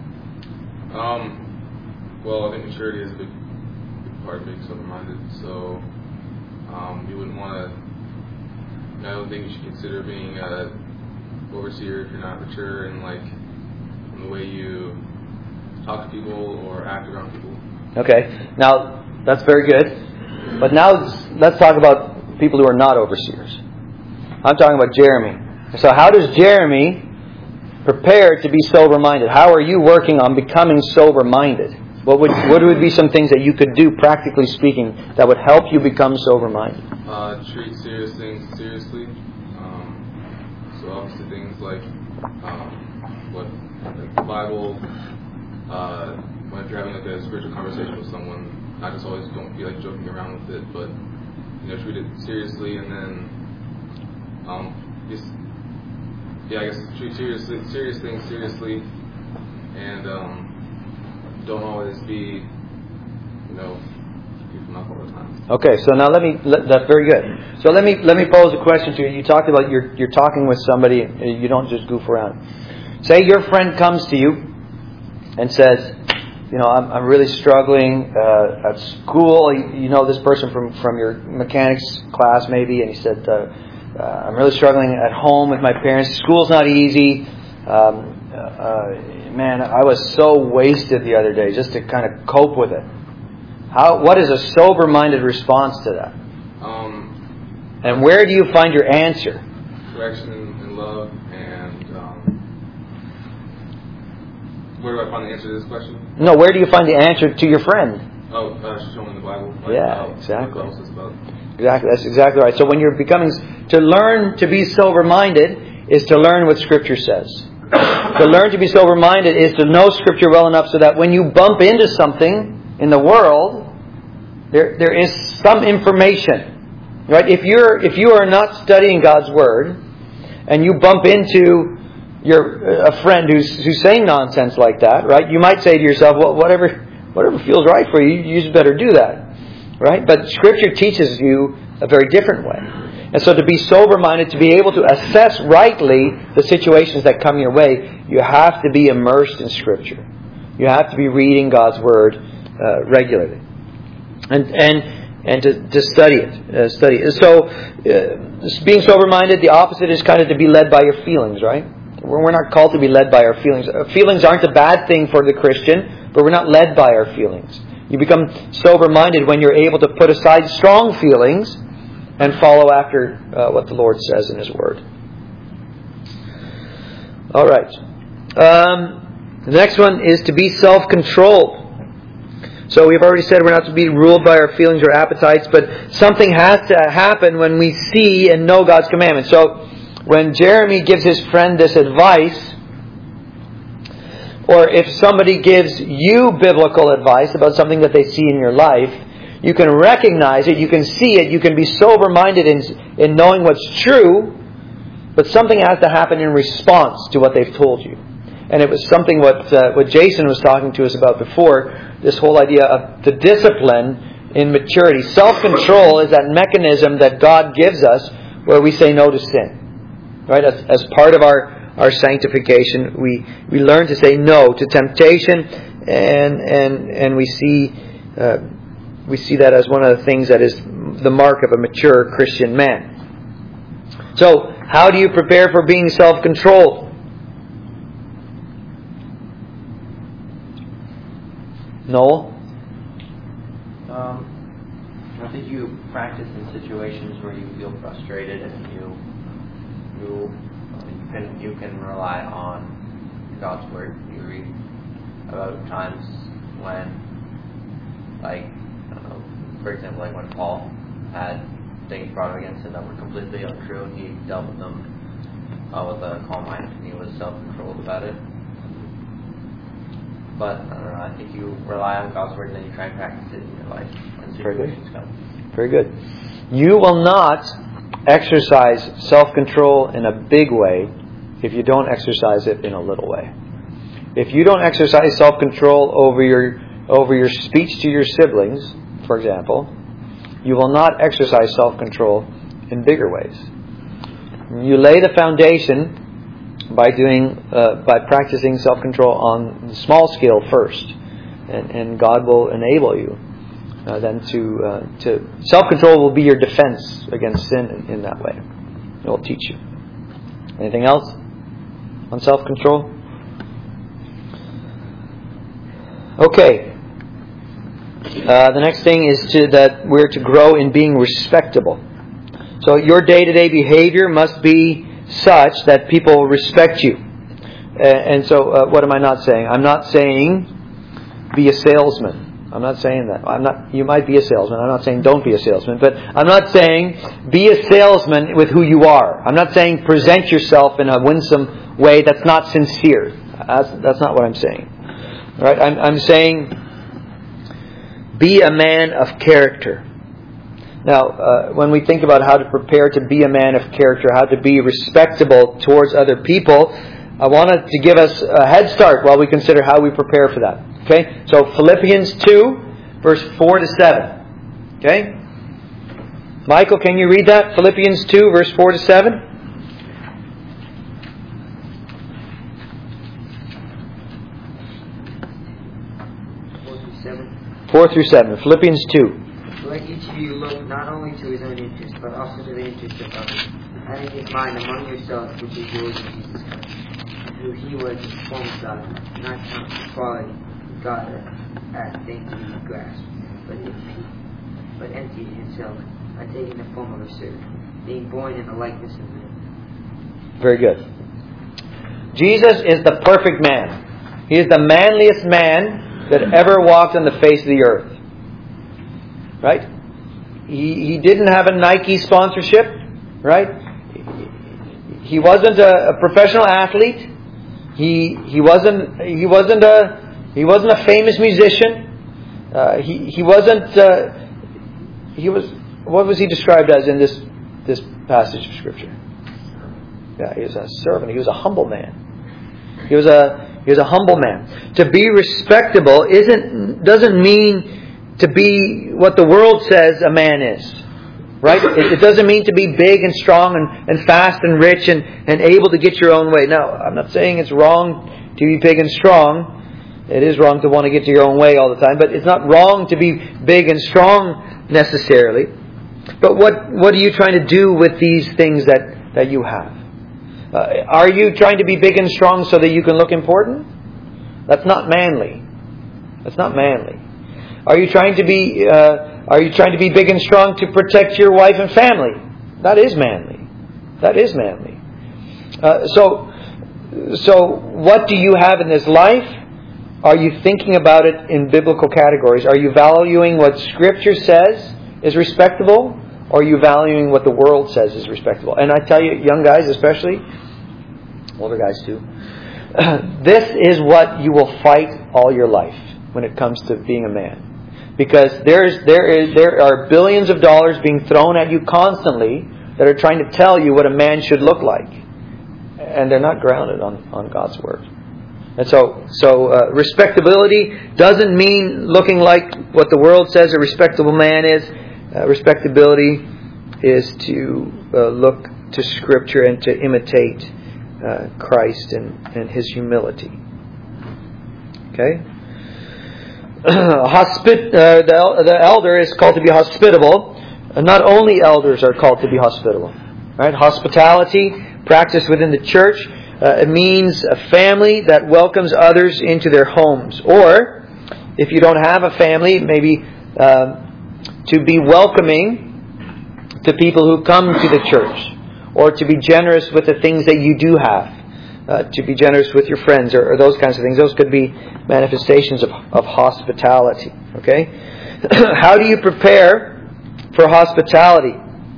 Well, I think maturity is a big part of being sober-minded. So you wouldn't want to. I don't think you should consider being an overseer if you're not mature in the way you talk to people or act around people. Okay, now that's very good. But now let's talk about people who are not overseers. I'm talking about Jeremy. So how does Jeremy prepare to be sober-minded? How are you working on becoming sober-minded? What would be some things that you could do, practically speaking, that would help you become sober-minded? Treat serious things seriously. So obviously things like the Bible. When you're having a spiritual conversation with someone, I just always don't feel like joking around with it, but treat it seriously, and then treat serious things seriously, and don't always be keeping up all the time. Okay, so now that's very good. So let me pose a question to you. You talked about you're talking with somebody, you don't just goof around. Say your friend comes to you and says, I'm really struggling at school. You know this person from your mechanics class maybe, and he said, I'm really struggling at home with my parents. School's not easy. Man, I was so wasted the other day just to kind of cope with it. What is a sober-minded response to that? And where do you find your answer? Correction and love. Where do I find the answer to this question? No, where do you find the answer to your friend? Show me the Bible. Exactly. Exactly, that's exactly right. So when you're to learn to be sober-minded is to learn what Scripture says. To learn to be sober-minded is to know Scripture well enough so that when you bump into something in the world, there is some information. Right? If you are not studying God's Word and you bump into a friend who's saying nonsense like that, right? You might say to yourself, well, whatever feels right for you, you just better do that, right? But Scripture teaches you a very different way. And so to be sober-minded, to be able to assess rightly the situations that come your way, you have to be immersed in Scripture. You have to be reading God's Word regularly, and to study it. So being sober-minded, the opposite is kind of to be led by your feelings, right? We're not called to be led by our feelings. Feelings aren't a bad thing for the Christian, but we're not led by our feelings. You become sober-minded when you're able to put aside strong feelings and follow after what the Lord says in His Word. All right. The next one is to be self-controlled. So we've already said we're not to be ruled by our feelings or appetites, but something has to happen when we see and know God's commandments. So when Jeremy gives his friend this advice, or if somebody gives you biblical advice about something that they see in your life, you can recognize it, you can see it, you can be sober-minded in knowing what's true, but something has to happen in response to what they've told you. And it was something what Jason was talking to us about before, this whole idea of the discipline in maturity. Self-control is that mechanism that God gives us where we say no to sin. Right? As part of our sanctification, we learn to say no to temptation, and we see that as one of the things that is the mark of a mature Christian man. So, how do you prepare for being self-controlled? Noel? I think you practice in situations where you feel frustrated and you can rely on God's Word. You read about times when, like, I don't know, for example, like when Paul had things brought against him that were completely untrue, and he dealt with them with a calm mind, and he was self-controlled about it. But I don't know, I think you rely on God's Word and then you try and practice it in your life when situations come. Very good. You will not exercise self-control in a big way if you don't exercise it in a little way. If you don't exercise self-control over your speech to your siblings, for example, you will not exercise self-control in bigger ways. You lay the foundation by practicing self-control on the small scale first, and God will enable you then to self-control will be your defense against sin in that way. It will teach you. Anything else on self-control? Okay. The next thing is that we're to grow in being respectable. So your day-to-day behavior must be such that people respect you. And so what am I not saying? I'm not saying be a salesman. I'm not saying that. You might be a salesman. I'm not saying don't be a salesman. But I'm not saying be a salesman with who you are. I'm not saying present yourself in a winsome way that's not sincere. That's not what I'm saying. All right? I'm saying be a man of character. Now, when we think about how to prepare to be a man of character, how to be respectable towards other people, I wanted to give us a head start while we consider how we prepare for that. Okay? So Philippians 2, verse 4 to 7. Okay? Michael, can you read that? Philippians 2, verse 4 to 7. 4 through 7. Philippians 2. Let each of you look not only to his own interest, but also to the interest of others, having his mind among yourselves, which is yours in Jesus Christ, who he was in the form of God, not count equality with God as things to be grasped, but emptied himself by taking the form of a servant, being born in the likeness of men. Very good. Jesus is the perfect man. He is the manliest man that ever walked on the face of the earth. Right? He didn't have a Nike sponsorship. Right? He wasn't a professional athlete. He wasn't a famous musician. He wasn't. What was he described as in this passage of Scripture? Yeah, he was a servant. He was a humble man. He was a humble man. To be respectable doesn't mean to be what the world says a man is. Right? It doesn't mean to be big and strong and fast and rich and able to get your own way. No, I'm not saying it's wrong to be big and strong. It is wrong to want to get your own way all the time, but it's not wrong to be big and strong necessarily. But what are you trying to do with these things that you have? Are you trying to be big and strong so that you can look important? That's not manly. That's not manly. Are you trying to be big and strong to protect your wife and family? That is manly. That is manly. So what do you have in this life? Are you thinking about it in biblical categories? Are you valuing what Scripture says is respectable? Or are you valuing what the world says is respectable? And I tell you, young guys especially, older guys too, this is what you will fight all your life when it comes to being a man. Because there are billions of dollars being thrown at you constantly that are trying to tell you what a man should look like. And they're not grounded on God's Word. And so respectability doesn't mean looking like what the world says a respectable man is. Respectability is to look to Scripture and to imitate Christ and His humility. Okay? The elder is called to be hospitable. Not only elders are called to be hospitable. Right? Hospitality, practiced within the church, it means a family that welcomes others into their homes. Or, if you don't have a family, maybe to be welcoming to people who come to the church, or to be generous with the things that you do have, to be generous with your friends, or those kinds of things. Those could be manifestations of hospitality. Okay? How do you prepare for hospitality?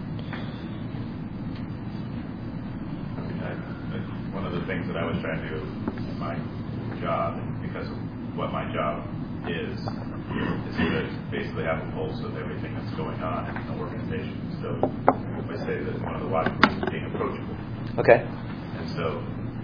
One of the things that I was trying to do in my job, because of what my job is to basically have a pulse of everything that's going on in the organization. So I say that one of the waterproofs is being approachable. Okay. And so,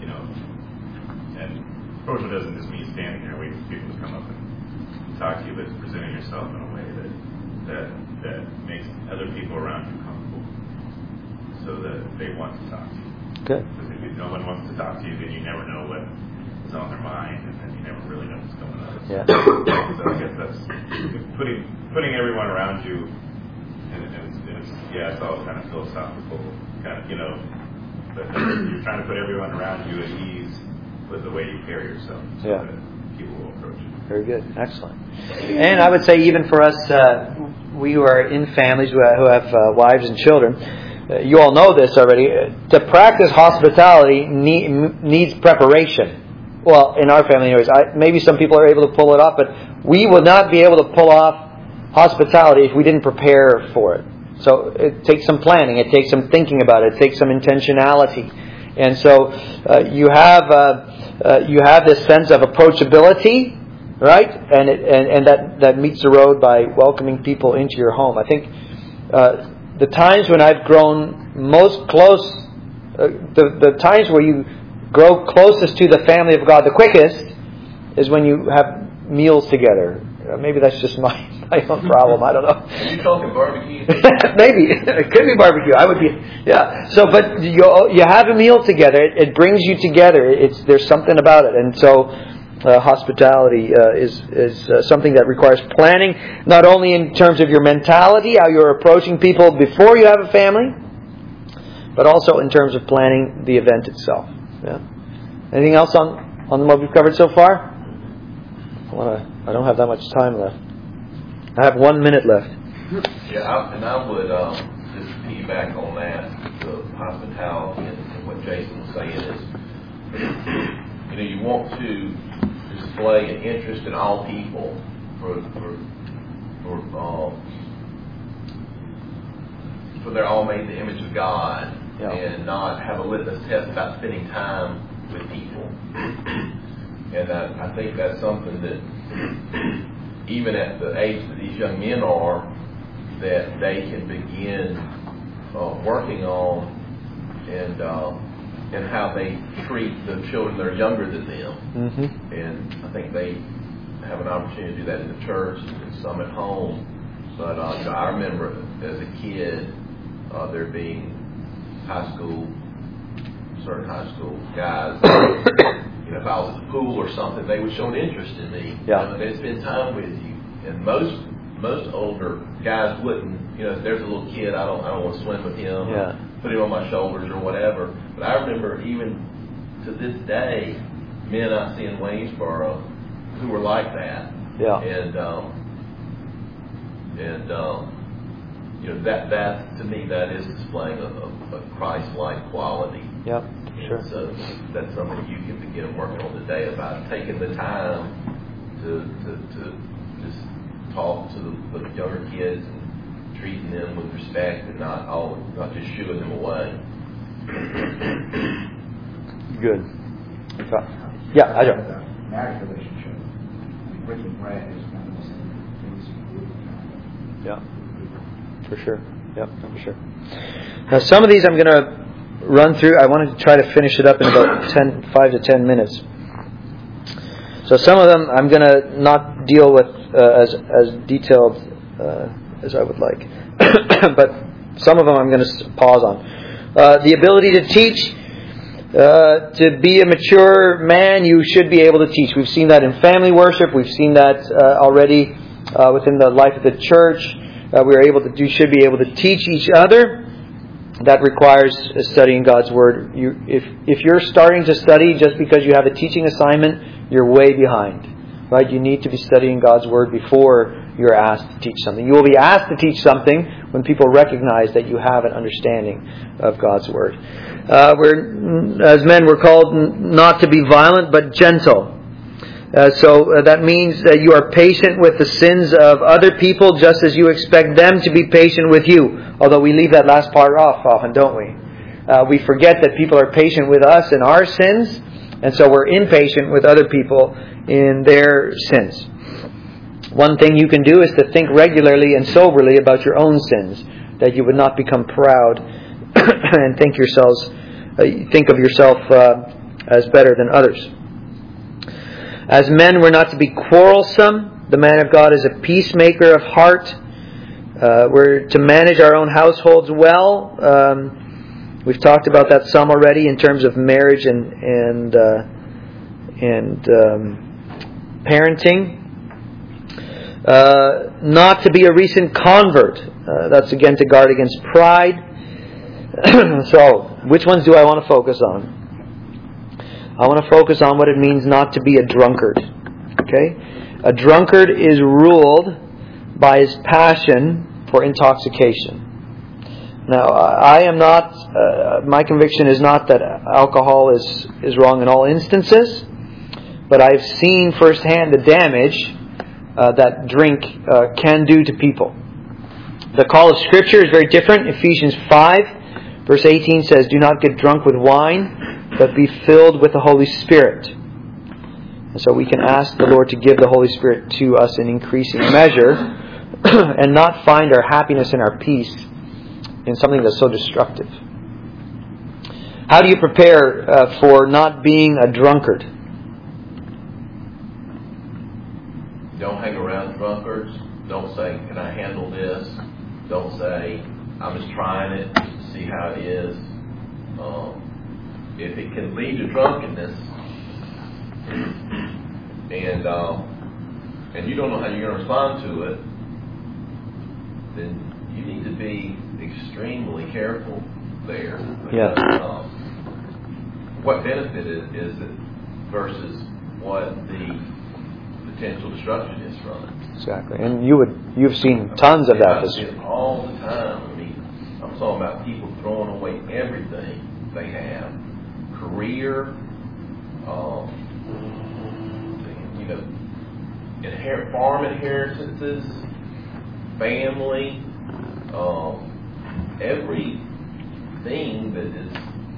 and approachable doesn't just mean standing there waiting for people to come up and talk to you, but it's presenting yourself in a way that makes other people around you comfortable, so that they want to talk to you. Good. Because if no one wants to talk to you, then you never know what is on their mind, and then you never really know what's going on. Yeah. So I guess that's putting everyone around you, and it's all kind of philosophical, kind of, but you're trying to put everyone around you at ease with the way you carry yourself, so that people will approach you. Very good. Excellent. And I would say even for us, we who are in families who have wives and children, you all know this already. To practice hospitality needs preparation. Well, in our family anyways, maybe some people are able to pull it off, but we would not be able to pull off hospitality if we didn't prepare for it. So it takes some planning, it takes some thinking about it takes some intentionality. And so you have this sense of approachability, right? And that meets the road by welcoming people into your home. I think the times when I've grown most close, the times where you grow closest to the family of God the quickest is when you have meals together. Maybe that's just my own problem. I don't know. Are you talking barbecue? Maybe it could be barbecue. I would be, yeah. So, but you have a meal together. It brings you together. There's something about it, and so hospitality is something that requires planning, not only in terms of your mentality, how you're approaching people before you have a family, but also in terms of planning the event itself. Yeah. Anything else on what we've covered so far? I don't have that much time left. I have 1 minute left. Yeah, I would just piggyback on that, the hospitality and what Jason was saying is, you want to display an interest in all people for they're all made in the image of God, and not have a litmus test about spending time with people. And I think that's something that, even at the age that these young men are, that they can begin working on, and how they treat the children that are younger than them. Mm-hmm. And I think they have an opportunity to do that in the church and some at home. But I remember as a kid, there being certain high school guys, if I was at the pool or something, they would show an interest in me. Yeah. They'd spend time with you. And most older guys wouldn't. If there's a little kid, I don't want to swim with him. Yeah. Put him on my shoulders or whatever. But I remember even to this day, men I see in Waynesboro who were like that. Yeah. And that to me, that is displaying a Christ-like quality. Yep. Sure. So that's something you can begin working on today, about taking the time to just talk to the younger kids and treating them with respect, and not just shooing them away. Good. Yeah, I don't. Marriage relationship, breaking bread is one of the things you can do. Yeah, for sure. Yep, for sure. Now, some of these I'm going to run through. I wanted to try to finish it up in about 5 to 10 minutes. So some of them I'm going to not deal with as detailed as I would like, but some of them I'm going to pause on. The ability to teach. To be a mature man, you should be able to teach. We've seen that in family worship. We've seen that already within the life of the church. You should be able to teach each other. That requires studying God's Word. If you're starting to study just because you have a teaching assignment, you're way behind. Right? You need to be studying God's Word before you're asked to teach something. You will be asked to teach something when people recognize that you have an understanding of God's Word. As men, we're called not to be violent, but gentle. So that means that you are patient with the sins of other people just as you expect them to be patient with you. Although we leave that last part off often, don't we? We forget that people are patient with us in our sins, and so we're impatient with other people in their sins. One thing you can do is to think regularly and soberly about your own sins, that you would not become proud and think of yourself as better than others. As men, we're not to be quarrelsome. The man of God is a peacemaker of heart. We're to manage our own households well. We've talked about that some already in terms of marriage and parenting. Not to be a recent convert. That's again to guard against pride. So, which ones do I want to focus on? I want to focus on what it means not to be a drunkard. Okay? A drunkard is ruled by his passion for intoxication. Now, I am not, my conviction is not that alcohol is wrong in all instances, but I've seen firsthand the damage that drink can do to people. The call of Scripture is very different. Ephesians 5, verse 18 says, "Do not get drunk with wine, but be filled with the Holy Spirit." And so we can ask the Lord to give the Holy Spirit to us in increasing measure and not find our happiness and our peace in something that's so destructive. How do you prepare for not being a drunkard? Don't hang around drunkards. Don't say, "Can I handle this?" Don't say, "I'm just trying it just to see how it is." If it can lead to drunkenness, and you don't know how you're going to respond to it, then you need to be extremely careful there. Yeah. What benefit is it versus what the potential destruction is from it? Exactly. And you've seen tons of that. I see it all the time. I mean, I'm talking about people throwing away everything they have. Career, farm inheritances, family, everything that is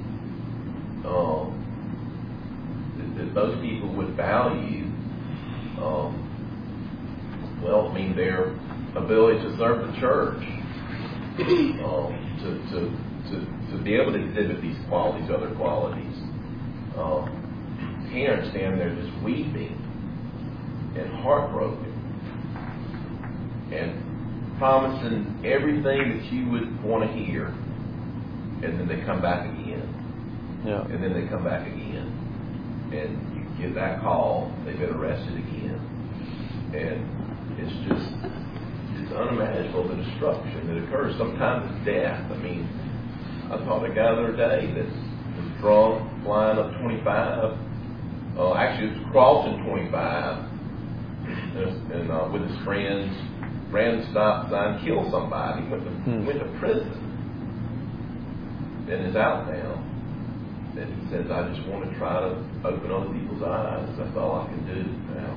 that most people would value. Their ability to serve the church, to be able to exhibit these qualities, other qualities. Parents stand there just weeping and heartbroken and promising everything that you would want to hear, and then they come back again. Yeah. And then they come back again, and you get that call, they've been arrested again, and it's unimaginable the destruction that occurs. Sometimes it's death. I mean, I saw a guy the other day that was drunk, flying up 25. Actually, it was crossing 25, and with his friends, ran the stop sign, killed somebody, went to prison, and is out now. And he says, "I just want to try to open other people's eyes. That's all I can do now."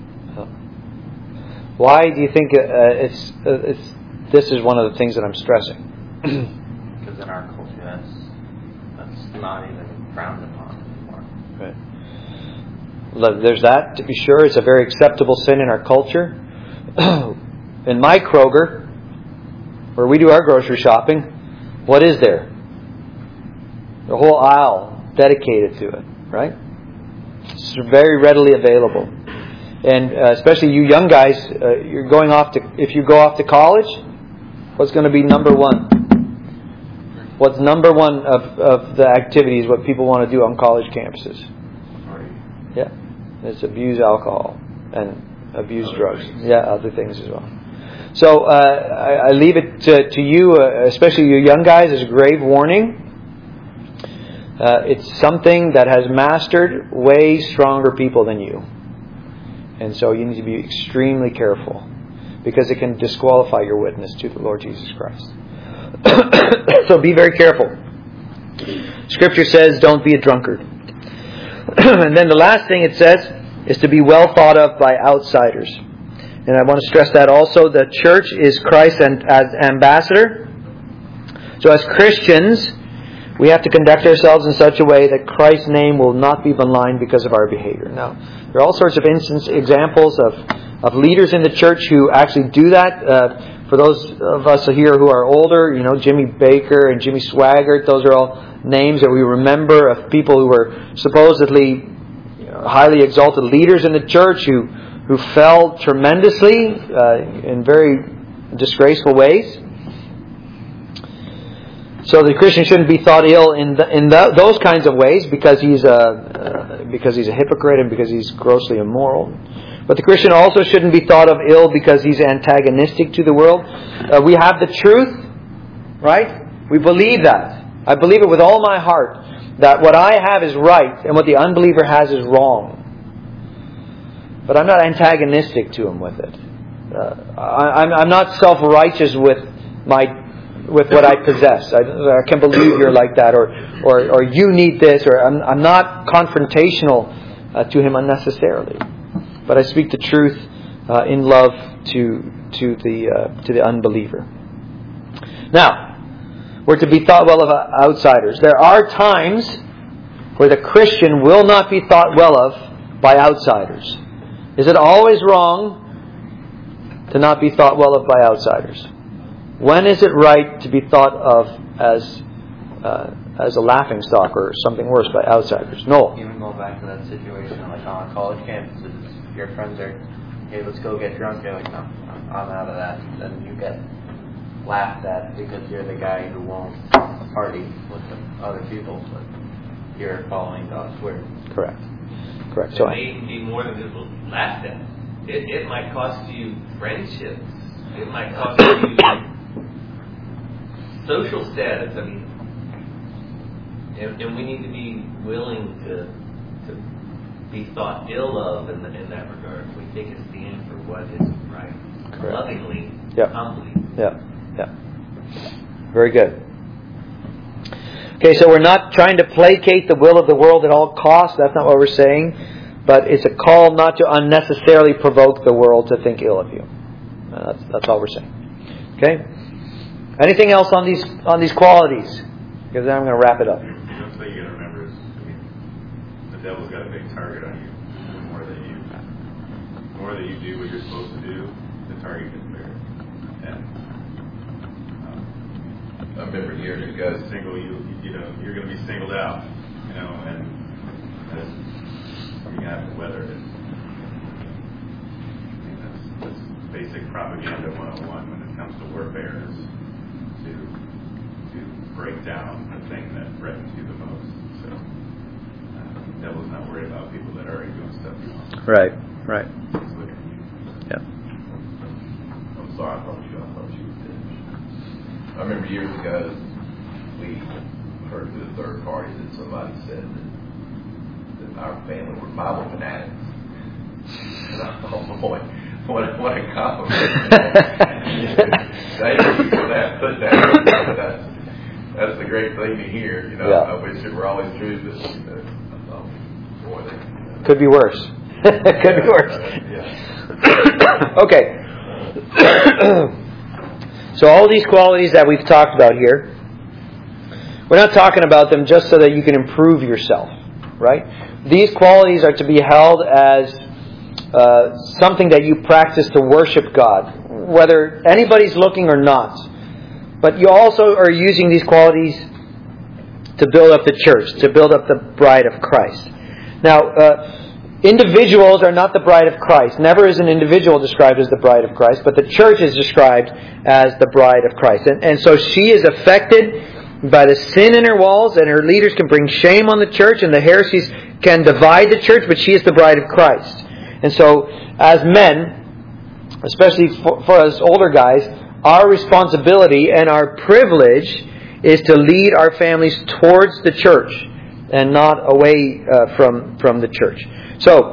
Why do you think this is one of the things that I'm stressing? Because in our culture, that's not even frowned upon anymore. Right. There's that, to be sure. It's a very acceptable sin in our culture. In my Kroger, where we do our grocery shopping, what is there? The whole aisle dedicated to it, right? It's very readily available. And especially you young guys, you're going off to, if you go off to college, what's going to be number one? What's number one of the activities, what people want to do on college campuses? Yeah. It's abuse alcohol and abuse drugs. Yeah, other things as well. So I leave it to you, especially you young guys, as a grave warning. It's something that has mastered way stronger people than you. And so you need to be extremely careful, because it can disqualify your witness to the Lord Jesus Christ. So be very careful. Scripture says, don't be a drunkard. And then the last thing it says is to be well thought of by outsiders. And I want to stress that also. The church is Christ as ambassador. So as Christians, we have to conduct ourselves in such a way that Christ's name will not be maligned because of our behavior. Now, there are all sorts of examples of leaders in the church who actually do that. For those of us here who are older, Jimmy Baker and Jimmy Swaggart, those are all names that we remember of people who were supposedly highly exalted leaders in the church who fell tremendously in very disgraceful ways. So the Christian shouldn't be thought ill in those kinds of ways because he's a hypocrite and because he's grossly immoral. But the Christian also shouldn't be thought of ill because he's antagonistic to the world. We have the truth, right? We believe that. I believe it with all my heart that what I have is right and what the unbeliever has is wrong. But I'm not antagonistic to him with it. I'm not self-righteous with what I possess. I can't believe you're like that, or you need this, or I'm not confrontational to him unnecessarily. But I speak the truth in love to the unbeliever. Now, we're to be thought well of outsiders. There are times where the Christian will not be thought well of by outsiders. Is it always wrong to not be thought well of by outsiders? When is it right to be thought of as a laughingstock or something worse by outsiders? No. Even go back to that situation like on a college campus. Your friends are, hey, let's go get drunk. You're like, no, I'm out of that. Then you get laughed at because you're the guy who won't party with the other people, but you're following God's word. Correct. So it may be more than just laughed at. It might cost you friendships. It might cost you social status. I mean, and we need to be willing to be thought ill of in that regard. We take a stand for what is right, correct. Lovingly, humbly. Yeah. Very good. Okay, so we're not trying to placate the will of the world at all costs. That's not what we're saying. But it's a call not to unnecessarily provoke the world to think ill of you. That's all we're saying. Okay. Anything else on these qualities? Because then I'm going to wrap it up. One thing you got to remember is, the devil's got a big target on you. The more that you do what you're supposed to do, the target gets bigger. And I remember years ago, you're going to be singled out, and you're going to have to weather it. That's basic propaganda 101 when it comes to warfare, is to break down the thing that threatens you the most. So the devil's not worried about people that are already doing stuff you want. Right. Yeah. I'm sorry, I thought you were finished. I remember years ago, we heard through the third party that somebody said that our family were Bible fanatics. And I thought, boy, what a compliment. Thank you for that. That's the great thing to hear. I wish it were always true, but I thought, boy, could be worse. Could be worse. Okay. So all these qualities that we've talked about here, we're not talking about them just so that you can improve yourself, right? These qualities are to be held as something that you practice to worship God, whether anybody's looking or not. But you also are using these qualities to build up the church, to build up the bride of Christ. Now, individuals are not the bride of Christ. Never is an individual described as the bride of Christ, but the church is described as the bride of Christ. And so she is affected by the sin in her walls, and her leaders can bring shame on the church, and the heresies can divide the church, but she is the bride of Christ. And so, as men, especially for us older guys, our responsibility and our privilege is to lead our families towards the church and not away from the church. So,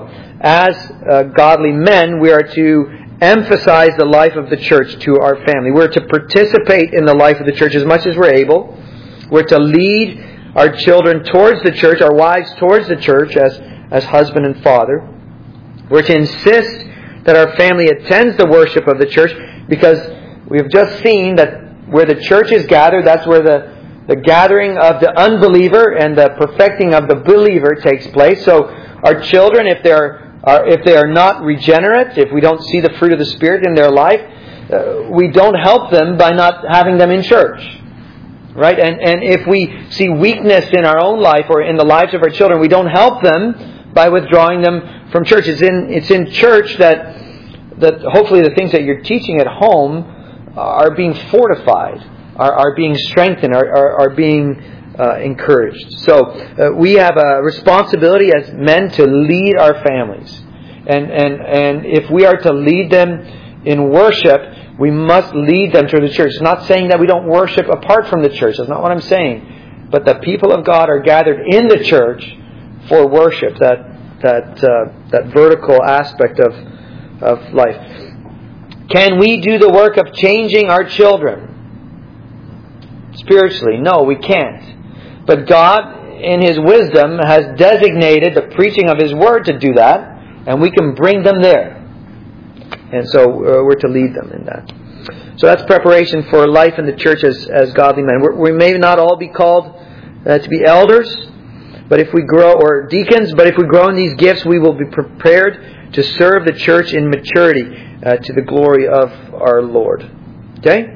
as godly men, we are to emphasize the life of the church to our family. We're to participate in the life of the church as much as we're able. We're to lead our children towards the church, our wives towards the church as husband and father. We're to insist that our family attends the worship of the church, because we've just seen that where the church is gathered, that's where the gathering of the unbeliever and the perfecting of the believer takes place. So our children, if they are not regenerate, if we don't see the fruit of the Spirit in their life, we don't help them by not having them in church. Right? And if we see weakness in our own life or in the lives of our children, we don't help them by withdrawing them from church. It's in church that hopefully the things that you're teaching at home are being fortified, are being strengthened, are being encouraged. So we have a responsibility as men to lead our families. And if we are to lead them in worship, we must lead them to the church. It's not saying that we don't worship apart from the church. That's not what I'm saying. But the people of God are gathered in the church for worship, that vertical aspect of life. Can we do the work of changing our children spiritually? No, we can't. But God, in His wisdom, has designated the preaching of His Word to do that, and we can bring them there. And so we're to lead them in that. So that's preparation for life in the church as godly men. We may not all be called to be elders, but if we grow, or deacons, but if we grow in these gifts, we will be prepared to serve the church in maturity to the glory of our Lord. Okay?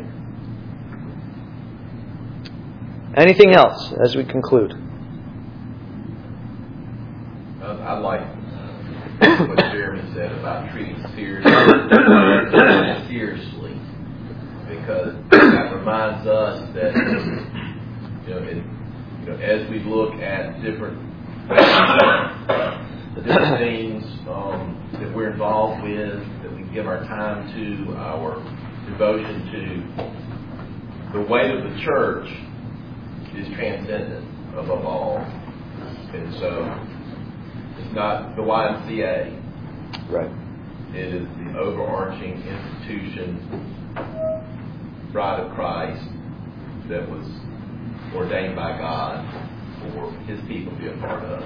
Anything else as we conclude? I like what Jeremy said about treating seriously, because that reminds us that as we look at different things that we're involved with, that we give our time to, our devotion to, the weight of the church is transcendent above all. And so it's not the YMCA. Right. It is the overarching institution, Bride of Christ, that was ordained by God for His people to be a part of.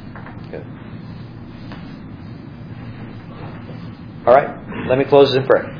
Good. All right. Let me close in prayer.